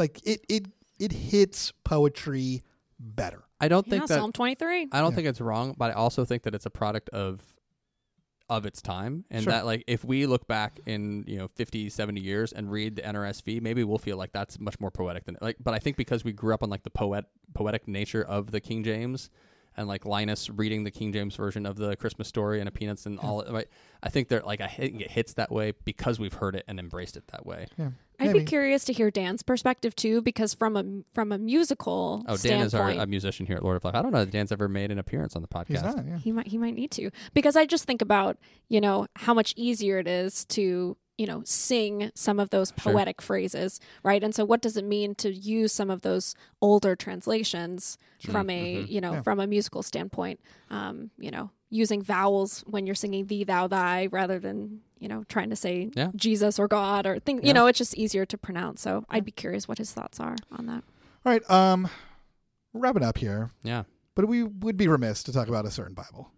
Speaker 1: it hits poetry better.
Speaker 3: I don't think that
Speaker 2: Psalm 23.
Speaker 3: I don't think it's wrong, but I also think that it's a product of its time, and that, like, if we look back in 50, 70 years and read the NRSV, maybe we'll feel like that's much more poetic than but I think because we grew up on, like, the poetic nature of the King James, and, like, Linus reading the King James version of the Christmas Story and a Peanuts and all, right? I think they're like, I think it hits that way because we've heard it and embraced it that way.
Speaker 2: I'd be curious to hear Dan's perspective too, because from a musical
Speaker 3: Dan is a musician here at Lord of Life. I don't know if Dan's ever made an appearance on the podcast.
Speaker 1: He's not,
Speaker 2: He might need to, because I just think about how much easier it is to sing some of those poetic phrases, right? And so what does it mean to use some of those older translations from a from a musical standpoint, using vowels when you're singing thee, thou, thy, rather than trying to say Jesus or God or things. It's just easier to pronounce. So I'd be curious what his thoughts are on that.
Speaker 1: All right, we're wrapping up here. But we would be remiss to talk about a certain Bible.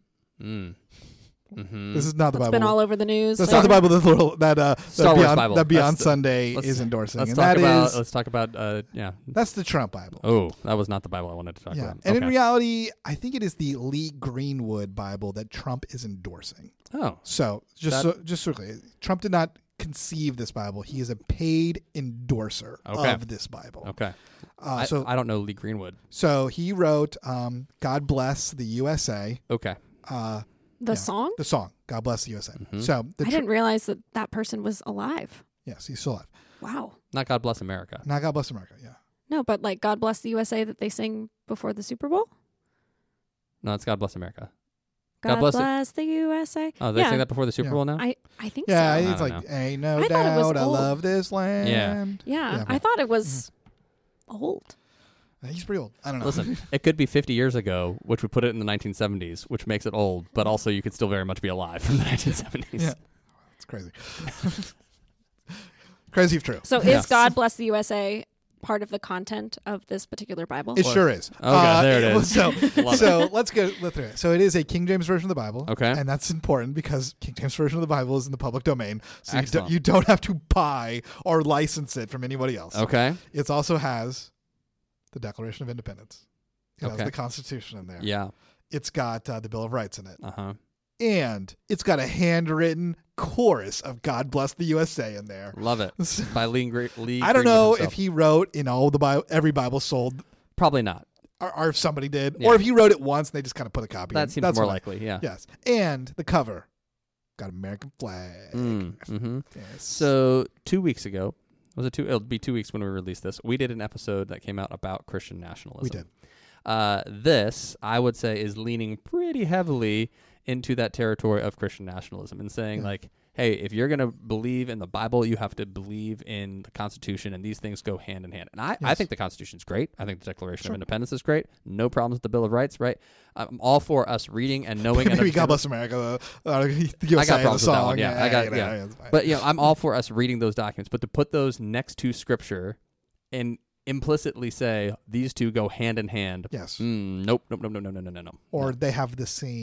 Speaker 1: This is not the Bible.
Speaker 2: It's been all over the news.
Speaker 1: That's not the Bible that
Speaker 3: Star Wars Bible.
Speaker 1: that Beyond Sunday is endorsing.
Speaker 3: Let's talk about
Speaker 1: that's the Trump Bible.
Speaker 3: Oh, that was not the Bible I wanted to talk about.
Speaker 1: And in reality, I think it is the Lee Greenwood Bible that Trump is endorsing.
Speaker 3: Oh.
Speaker 1: So just quickly, Trump did not conceive this Bible. He is a paid endorser of this Bible.
Speaker 3: Okay. I don't know Lee Greenwood.
Speaker 1: So he wrote God Bless the USA.
Speaker 3: Okay.
Speaker 2: The song?
Speaker 1: The song, God Bless the USA. So
Speaker 2: I didn't realize that person was alive.
Speaker 1: Yes, he's still alive.
Speaker 2: Wow.
Speaker 3: Not God Bless America.
Speaker 1: Not God Bless America,
Speaker 2: No, but like God Bless the USA that they sing before the Super Bowl?
Speaker 3: No, it's God Bless America.
Speaker 2: God bless the USA.
Speaker 3: Oh, they sing that before the Super Bowl now?
Speaker 2: I think so.
Speaker 1: Yeah, it's like, ain't no doubt I love this land.
Speaker 2: Yeah. I thought it was old.
Speaker 1: He's pretty old. I don't know.
Speaker 3: Listen, it could be 50 years ago, which would put it in the 1970s, which makes it old, but also you could still very much be alive from the 1970s.
Speaker 1: Yeah. It's crazy. Crazy if true.
Speaker 2: So is God Bless the USA part of the content of this particular Bible?
Speaker 1: It sure is.
Speaker 3: Okay, there it is.
Speaker 1: So let's go through it. So it is a King James version of the Bible.
Speaker 3: Okay.
Speaker 1: And that's important because King James version of the Bible is in the public domain. So you don't have to buy or license it from anybody else.
Speaker 3: Okay.
Speaker 1: It also has the Declaration of Independence. It has the Constitution in there.
Speaker 3: Yeah.
Speaker 1: It's got the Bill of Rights in it.
Speaker 3: Uh-huh.
Speaker 1: And it's got a handwritten chorus of God Bless the USA in there.
Speaker 3: Love it. By Lee
Speaker 1: I don't know
Speaker 3: himself.
Speaker 1: if he wrote in all the Bible, every Bible sold.
Speaker 3: Probably not.
Speaker 1: Or if somebody did. Yeah. Or if he wrote it once and they just kind of put a copy in.
Speaker 3: That seems more likely, yeah.
Speaker 1: Yes. And the cover got American flag.
Speaker 3: Yes. So 2 weeks ago, it'll be 2 weeks when we release this. We did an episode that came out about Christian nationalism.
Speaker 1: We did.
Speaker 3: This, I would say, is leaning pretty heavily into that territory of Christian nationalism and saying, like, hey, if you're going to believe in the Bible, you have to believe in the Constitution, and these things go hand in hand. And I think the Constitution's great. I think the Declaration of Independence is great. No problems with the Bill of Rights, right? I'm all for us reading and knowing.
Speaker 1: Maybe God Bless America.
Speaker 3: I got problems with that one. Yeah, But I'm all for us reading those documents. But to put those next to Scripture and implicitly say these two go hand in hand.
Speaker 1: Yes.
Speaker 3: Nope.
Speaker 1: Or they have the same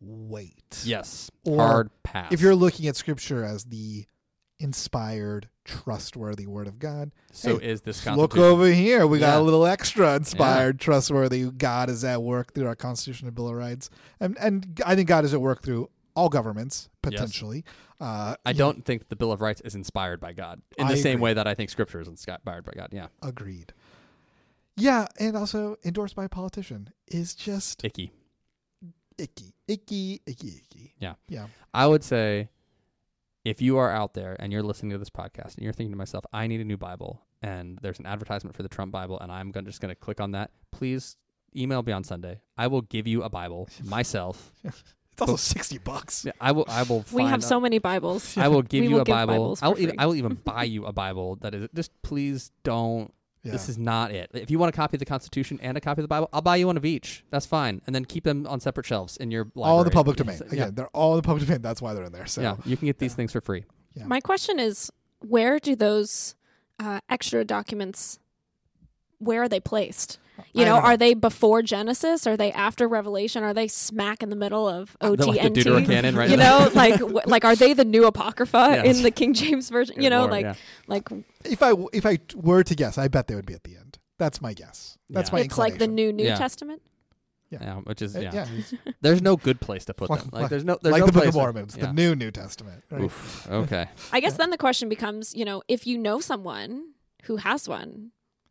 Speaker 1: wait.
Speaker 3: Yes.
Speaker 1: Or
Speaker 3: Hard pass.
Speaker 1: If you're looking at Scripture as the inspired, trustworthy Word of God,
Speaker 3: so
Speaker 1: hey,
Speaker 3: is this
Speaker 1: look
Speaker 3: Constitution.
Speaker 1: over here. We got
Speaker 3: Yeah.
Speaker 1: a little extra inspired, trustworthy. God is at work through our Constitution and Bill of Rights, and I think God is at work through all governments potentially.
Speaker 3: I don't think the Bill of Rights is inspired by God in
Speaker 1: I
Speaker 3: the same
Speaker 1: agree.
Speaker 3: way that I think Scripture is inspired by God. Yeah.
Speaker 1: Agreed. Yeah, and also endorsed by a politician is just
Speaker 3: Icky.
Speaker 1: icky.
Speaker 3: Yeah.
Speaker 1: Yeah.
Speaker 3: I would say if you are out there and you're listening to this podcast and you're thinking to myself, I need a new Bible, and there's an advertisement for the Trump Bible, and I'm just going to click on that, please email me on Sunday. I will give you a Bible myself.
Speaker 1: It's also $60.
Speaker 3: Yeah, I will
Speaker 2: We
Speaker 3: find
Speaker 2: have so many Bibles.
Speaker 3: I will give
Speaker 2: We
Speaker 3: you
Speaker 2: will
Speaker 3: a
Speaker 2: give
Speaker 3: Bible.
Speaker 2: Bibles for free.
Speaker 3: I will even buy you a Bible that is just please don't.
Speaker 1: Yeah.
Speaker 3: This is not it. If you want a copy of the Constitution and a copy of the Bible, I'll buy you one of each. That's fine. And then keep them on separate shelves in your library.
Speaker 1: all in the public domain.
Speaker 3: Yeah.
Speaker 1: Again, they're all in the public domain. That's why they're in there. So
Speaker 3: Yeah, you can get these things for free.
Speaker 1: Yeah.
Speaker 2: My question is, where do those extra documents, where are they placed? You
Speaker 1: I
Speaker 2: know,
Speaker 1: don't know.
Speaker 2: are they before Genesis? Are they after Revelation? Are they smack in the middle of
Speaker 3: They're
Speaker 2: OT
Speaker 3: like the
Speaker 2: NT?
Speaker 3: Deuterocanon, right?
Speaker 2: You know, like are they the new Apocrypha
Speaker 3: Yes.
Speaker 2: in the King James version?
Speaker 3: Good
Speaker 2: You know,
Speaker 3: Lord, yeah.
Speaker 2: like
Speaker 1: if I were to guess, I bet they would be at the end. That's my guess. That's
Speaker 3: Yeah.
Speaker 1: my
Speaker 2: it's like the
Speaker 1: inclination.
Speaker 2: New
Speaker 3: Yeah.
Speaker 2: Testament.
Speaker 3: Yeah, which is
Speaker 1: Yeah.
Speaker 3: There's no good place to put them.
Speaker 1: Like-
Speaker 3: There's no
Speaker 1: like
Speaker 3: no
Speaker 1: the Book
Speaker 3: place
Speaker 1: of
Speaker 3: to-
Speaker 1: Mormon. It's
Speaker 3: yeah.
Speaker 1: the New Testament. Right?
Speaker 3: Oof. Okay.
Speaker 2: I guess then the question becomes, you know, if you know someone who has one,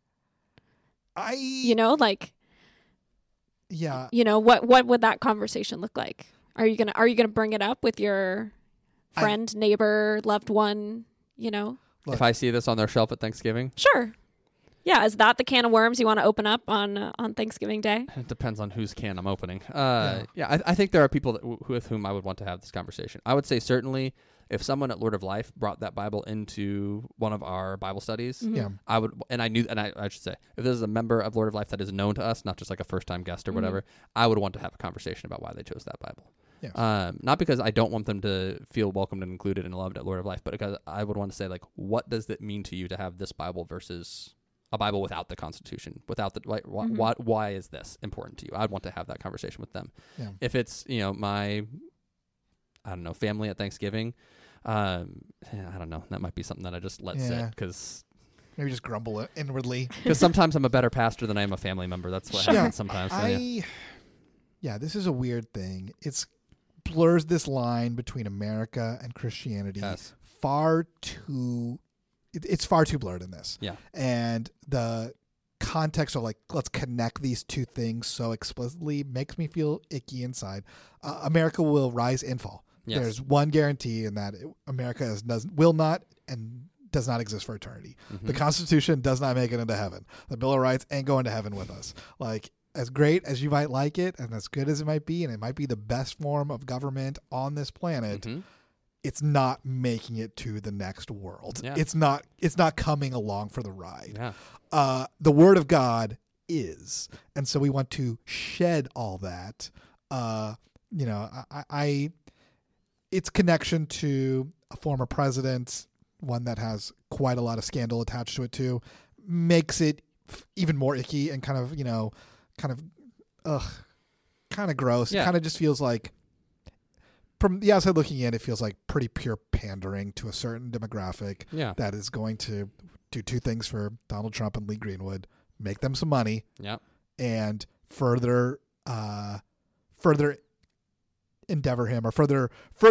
Speaker 2: you know, like,
Speaker 1: Yeah.
Speaker 2: you know, what would that conversation look like? Are you gonna bring it up with your friend, neighbor, loved one? You know,
Speaker 1: Look.
Speaker 3: If I see this on their shelf at Thanksgiving,
Speaker 2: sure. Yeah, is that the can of worms you want to open up on Thanksgiving Day?
Speaker 3: it depends on whose can I'm opening. I think there are people with whom I would want to have this conversation. I would say certainly if someone at Lord of Life brought that Bible into one of our Bible studies,
Speaker 2: Mhm.
Speaker 1: Yeah.
Speaker 3: I would, and I should say, if there's a member of Lord of Life that is known to us, not just like a first-time guest or whatever, I would want to have a conversation about why they chose that Bible.
Speaker 1: Yes.
Speaker 3: Not because I don't want them to feel welcomed and included and loved at Lord of Life, but because I would want to say, like, what does it mean to you to have this Bible versus a Bible without the Constitution, without the why is this important to you? I'd want to have that conversation with them.
Speaker 1: Yeah.
Speaker 3: If it's my, I don't know, family at Thanksgiving, I don't know, that might be something that I just let sit
Speaker 1: Yeah.
Speaker 3: because
Speaker 1: Maybe just grumble it inwardly.
Speaker 3: sometimes I'm a better pastor than I am a family member. That's what
Speaker 2: Sure.
Speaker 3: happens sometimes. So, yeah.
Speaker 1: Yeah, this is a weird thing. It's blurs this line between America and Christianity
Speaker 3: Yes.
Speaker 1: far too. It's far too blurred in this.
Speaker 3: Yeah.
Speaker 1: And the context of like, let's connect these two things so explicitly makes me feel icky inside. America will rise and fall.
Speaker 3: Yes.
Speaker 1: There's one guarantee in that America will not and does not exist for eternity.
Speaker 3: Mhm.
Speaker 1: The Constitution does not make it into heaven. The Bill of Rights ain't going to heaven with us. Like, as great as you might like it and as good as it might be, and it might be the best form of government on this planet,
Speaker 3: Mhm.
Speaker 1: it's not making it to the next world.
Speaker 3: Yeah.
Speaker 1: It's not coming along for the ride.
Speaker 3: Yeah.
Speaker 1: The Word of God is. And so we want to shed all that. Its connection to a former president, one that has quite a lot of scandal attached to it too, makes it even more icky and kind of gross.
Speaker 3: Yeah.
Speaker 1: It kind of just feels like, from the outside looking in, it feels like pretty pure pandering to a certain demographic
Speaker 3: Yeah.
Speaker 1: that is going to do two things for Donald Trump and Lee Greenwood: make them some money
Speaker 3: Yeah.
Speaker 1: and further endeavor him, or further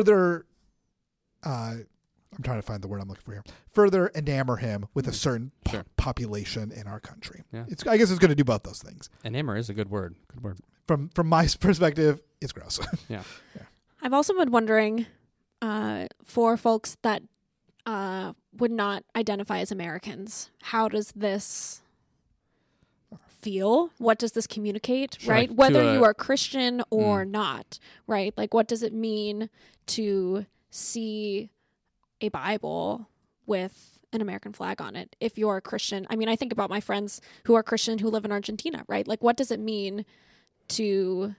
Speaker 1: I'm trying to find the word I'm looking for here. Further enamor him with a certain
Speaker 3: Sure.
Speaker 1: population in our country.
Speaker 3: Yeah.
Speaker 1: I guess it's going to do both those things.
Speaker 3: Enamor is a good word. Good word.
Speaker 1: From my perspective, it's gross.
Speaker 3: Yeah.
Speaker 2: I've also been wondering for folks that would not identify as Americans, how does this feel? What does this communicate?
Speaker 3: Sure.
Speaker 2: Right?
Speaker 3: To
Speaker 2: Whether you are Christian or not, right? Like, what does it mean to see a Bible with an American flag on it if you're a Christian? I mean, I think about my friends who are Christian who live in Argentina, right? Like, what does it mean to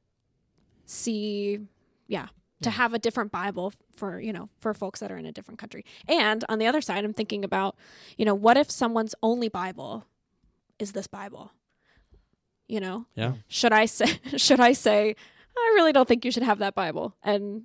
Speaker 2: see, to have a different Bible for folks that are in a different country? And on the other side, I'm thinking about, what if someone's only Bible is this Bible?
Speaker 3: Yeah.
Speaker 2: Should I say, I really don't think you should have that Bible. And,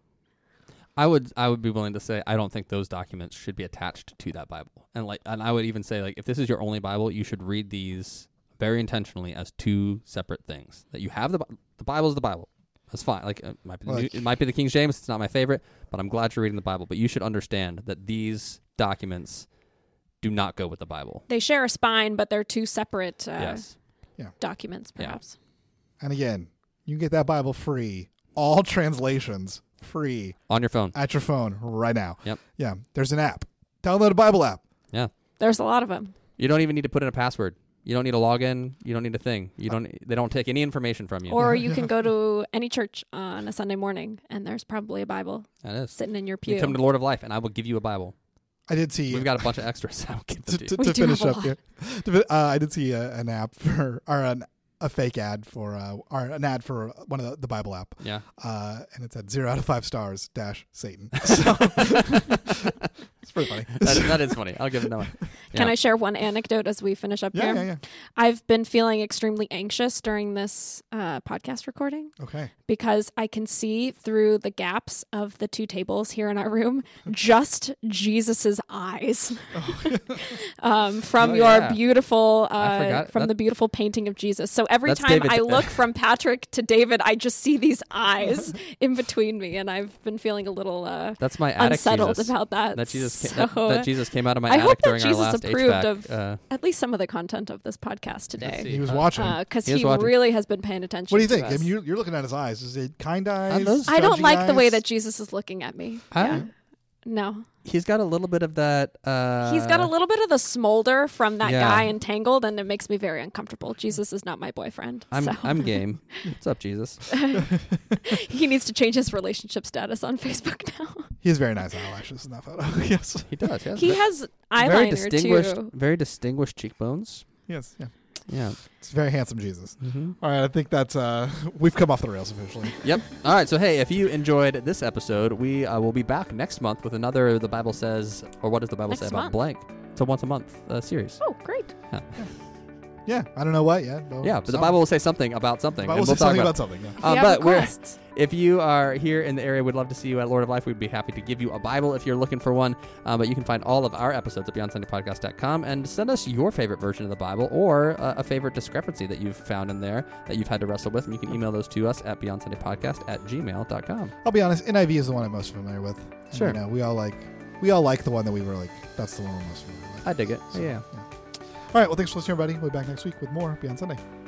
Speaker 3: I would be willing to say I don't think those documents should be attached to that Bible. And I would even say, like, if this is your only Bible, you should read these very intentionally as two separate things. That you have the Bible is the Bible. That's fine. Like, it might be the King James. It's not my favorite, but I'm glad you're reading the Bible. But you should understand that these documents do not go with the Bible.
Speaker 2: they share a spine, but they're two separate
Speaker 3: Yes.
Speaker 2: documents, perhaps.
Speaker 1: And again, you can get that Bible free. All translations free
Speaker 3: On your phone.
Speaker 1: at your phone right now.
Speaker 3: Yep.
Speaker 1: Yeah. There's an app. Download a Bible app.
Speaker 3: Yeah.
Speaker 2: There's a lot of them.
Speaker 3: You don't even need to put in a password. You don't need a login. You don't need a thing. They don't take any information from you.
Speaker 2: Or you can go to any church on a Sunday morning, and there's probably a Bible
Speaker 3: That is.
Speaker 2: sitting in your pew.
Speaker 3: You come to Lord of Life, and I will give you a Bible.
Speaker 1: I did see.
Speaker 3: We've got a bunch of extras. I will give them to you.
Speaker 1: to
Speaker 2: We do
Speaker 1: finish
Speaker 2: have a
Speaker 1: up
Speaker 2: lot.
Speaker 1: here. I did see an app for, or a fake ad for, or an ad for one of the Bible app.
Speaker 3: Yeah.
Speaker 1: And it said 0 out of 5 stars - Satan. So it's pretty funny.
Speaker 3: That is funny. I'll give it that one.
Speaker 2: Can
Speaker 3: Yeah.
Speaker 2: I share one anecdote as we finish up here?
Speaker 1: Yeah.
Speaker 2: I've been feeling extremely anxious during this podcast recording
Speaker 1: Okay.
Speaker 2: because I can see through the gaps of the two tables here in our room just Jesus's eyes from
Speaker 3: Oh,
Speaker 2: your
Speaker 3: yeah.
Speaker 2: beautiful
Speaker 3: I forgot.
Speaker 2: from the beautiful painting of Jesus. So every
Speaker 3: That's
Speaker 2: time
Speaker 3: David's-
Speaker 2: I look from Patrick to David, I just see these eyes in between me, and I've been feeling a little
Speaker 3: That's my attic
Speaker 2: unsettled
Speaker 3: Jesus.
Speaker 2: about that.
Speaker 3: That Jesus,
Speaker 2: So,
Speaker 3: that Jesus came out of my
Speaker 2: I hope
Speaker 3: attic
Speaker 2: that
Speaker 3: during
Speaker 2: Jesus
Speaker 3: our last
Speaker 2: approved
Speaker 3: HVAC.
Speaker 2: of at least some of the content of this podcast
Speaker 3: Let's
Speaker 2: today.
Speaker 3: see.
Speaker 1: He was watching.
Speaker 2: Because
Speaker 3: He was
Speaker 2: he
Speaker 3: watching.
Speaker 2: really has been paying attention.
Speaker 1: What do you
Speaker 2: to
Speaker 1: think? I
Speaker 2: us.
Speaker 1: mean, you're looking at his eyes. Is it kind eyes?
Speaker 3: those-
Speaker 2: I don't
Speaker 1: stodgy
Speaker 2: like the way
Speaker 1: eyes?
Speaker 2: that Jesus is looking at me.
Speaker 3: I-
Speaker 2: Yeah. No.
Speaker 3: He's got a little bit of that.
Speaker 2: He's got a little bit of the smolder from that
Speaker 3: yeah.
Speaker 2: guy in Tangled, and it makes me very uncomfortable. Jesus is not my boyfriend. so.
Speaker 3: I'm game. What's up, Jesus?
Speaker 2: He needs to change his relationship status on Facebook now.
Speaker 1: He has very nice eyelashes in that photo. Yes.
Speaker 3: He does. Yes.
Speaker 2: He has
Speaker 3: very
Speaker 2: eyeliner
Speaker 3: distinguished.
Speaker 2: too.
Speaker 3: Very distinguished cheekbones.
Speaker 1: Yes. Yeah.
Speaker 3: Yeah.
Speaker 1: It's very handsome Jesus.
Speaker 3: Mm-hmm.
Speaker 1: All right. I think that's we've come off the rails officially.
Speaker 3: Yep. All right. So, hey, if you enjoyed this episode, we will be back next month with another The Bible Says, or What Does the Bible
Speaker 2: Next
Speaker 3: Say About
Speaker 2: month.
Speaker 3: Blank? It's a once a month series.
Speaker 2: Oh, great.
Speaker 1: Yeah. I don't know what yet.
Speaker 3: Yeah, but the Bible will say something about something.
Speaker 1: The Bible
Speaker 3: and
Speaker 1: will
Speaker 3: we'll
Speaker 1: say something
Speaker 3: talk
Speaker 1: about something. Yeah.
Speaker 2: If you have
Speaker 3: but
Speaker 2: requests.
Speaker 3: if you are here in the area, we'd love to see you at Lord of Life. We'd be happy to give you a Bible if you're looking for one. But you can find all of our episodes at BeyondSundayPodcast.com and send us your favorite version of the Bible or a favorite discrepancy that you've found in there that you've had to wrestle with. And you can email those to us at BeyondSundayPodcast@gmail.com.
Speaker 1: I'll be honest. NIV is the one I'm most familiar with. And,
Speaker 3: Sure.
Speaker 1: You know, we all like the one that we were like. That's the one we're most familiar with.
Speaker 3: I dig it.
Speaker 1: So,
Speaker 3: Yeah.
Speaker 1: All right. Well, thanks for listening, everybody. We'll be back next week with more Beyond Sunday.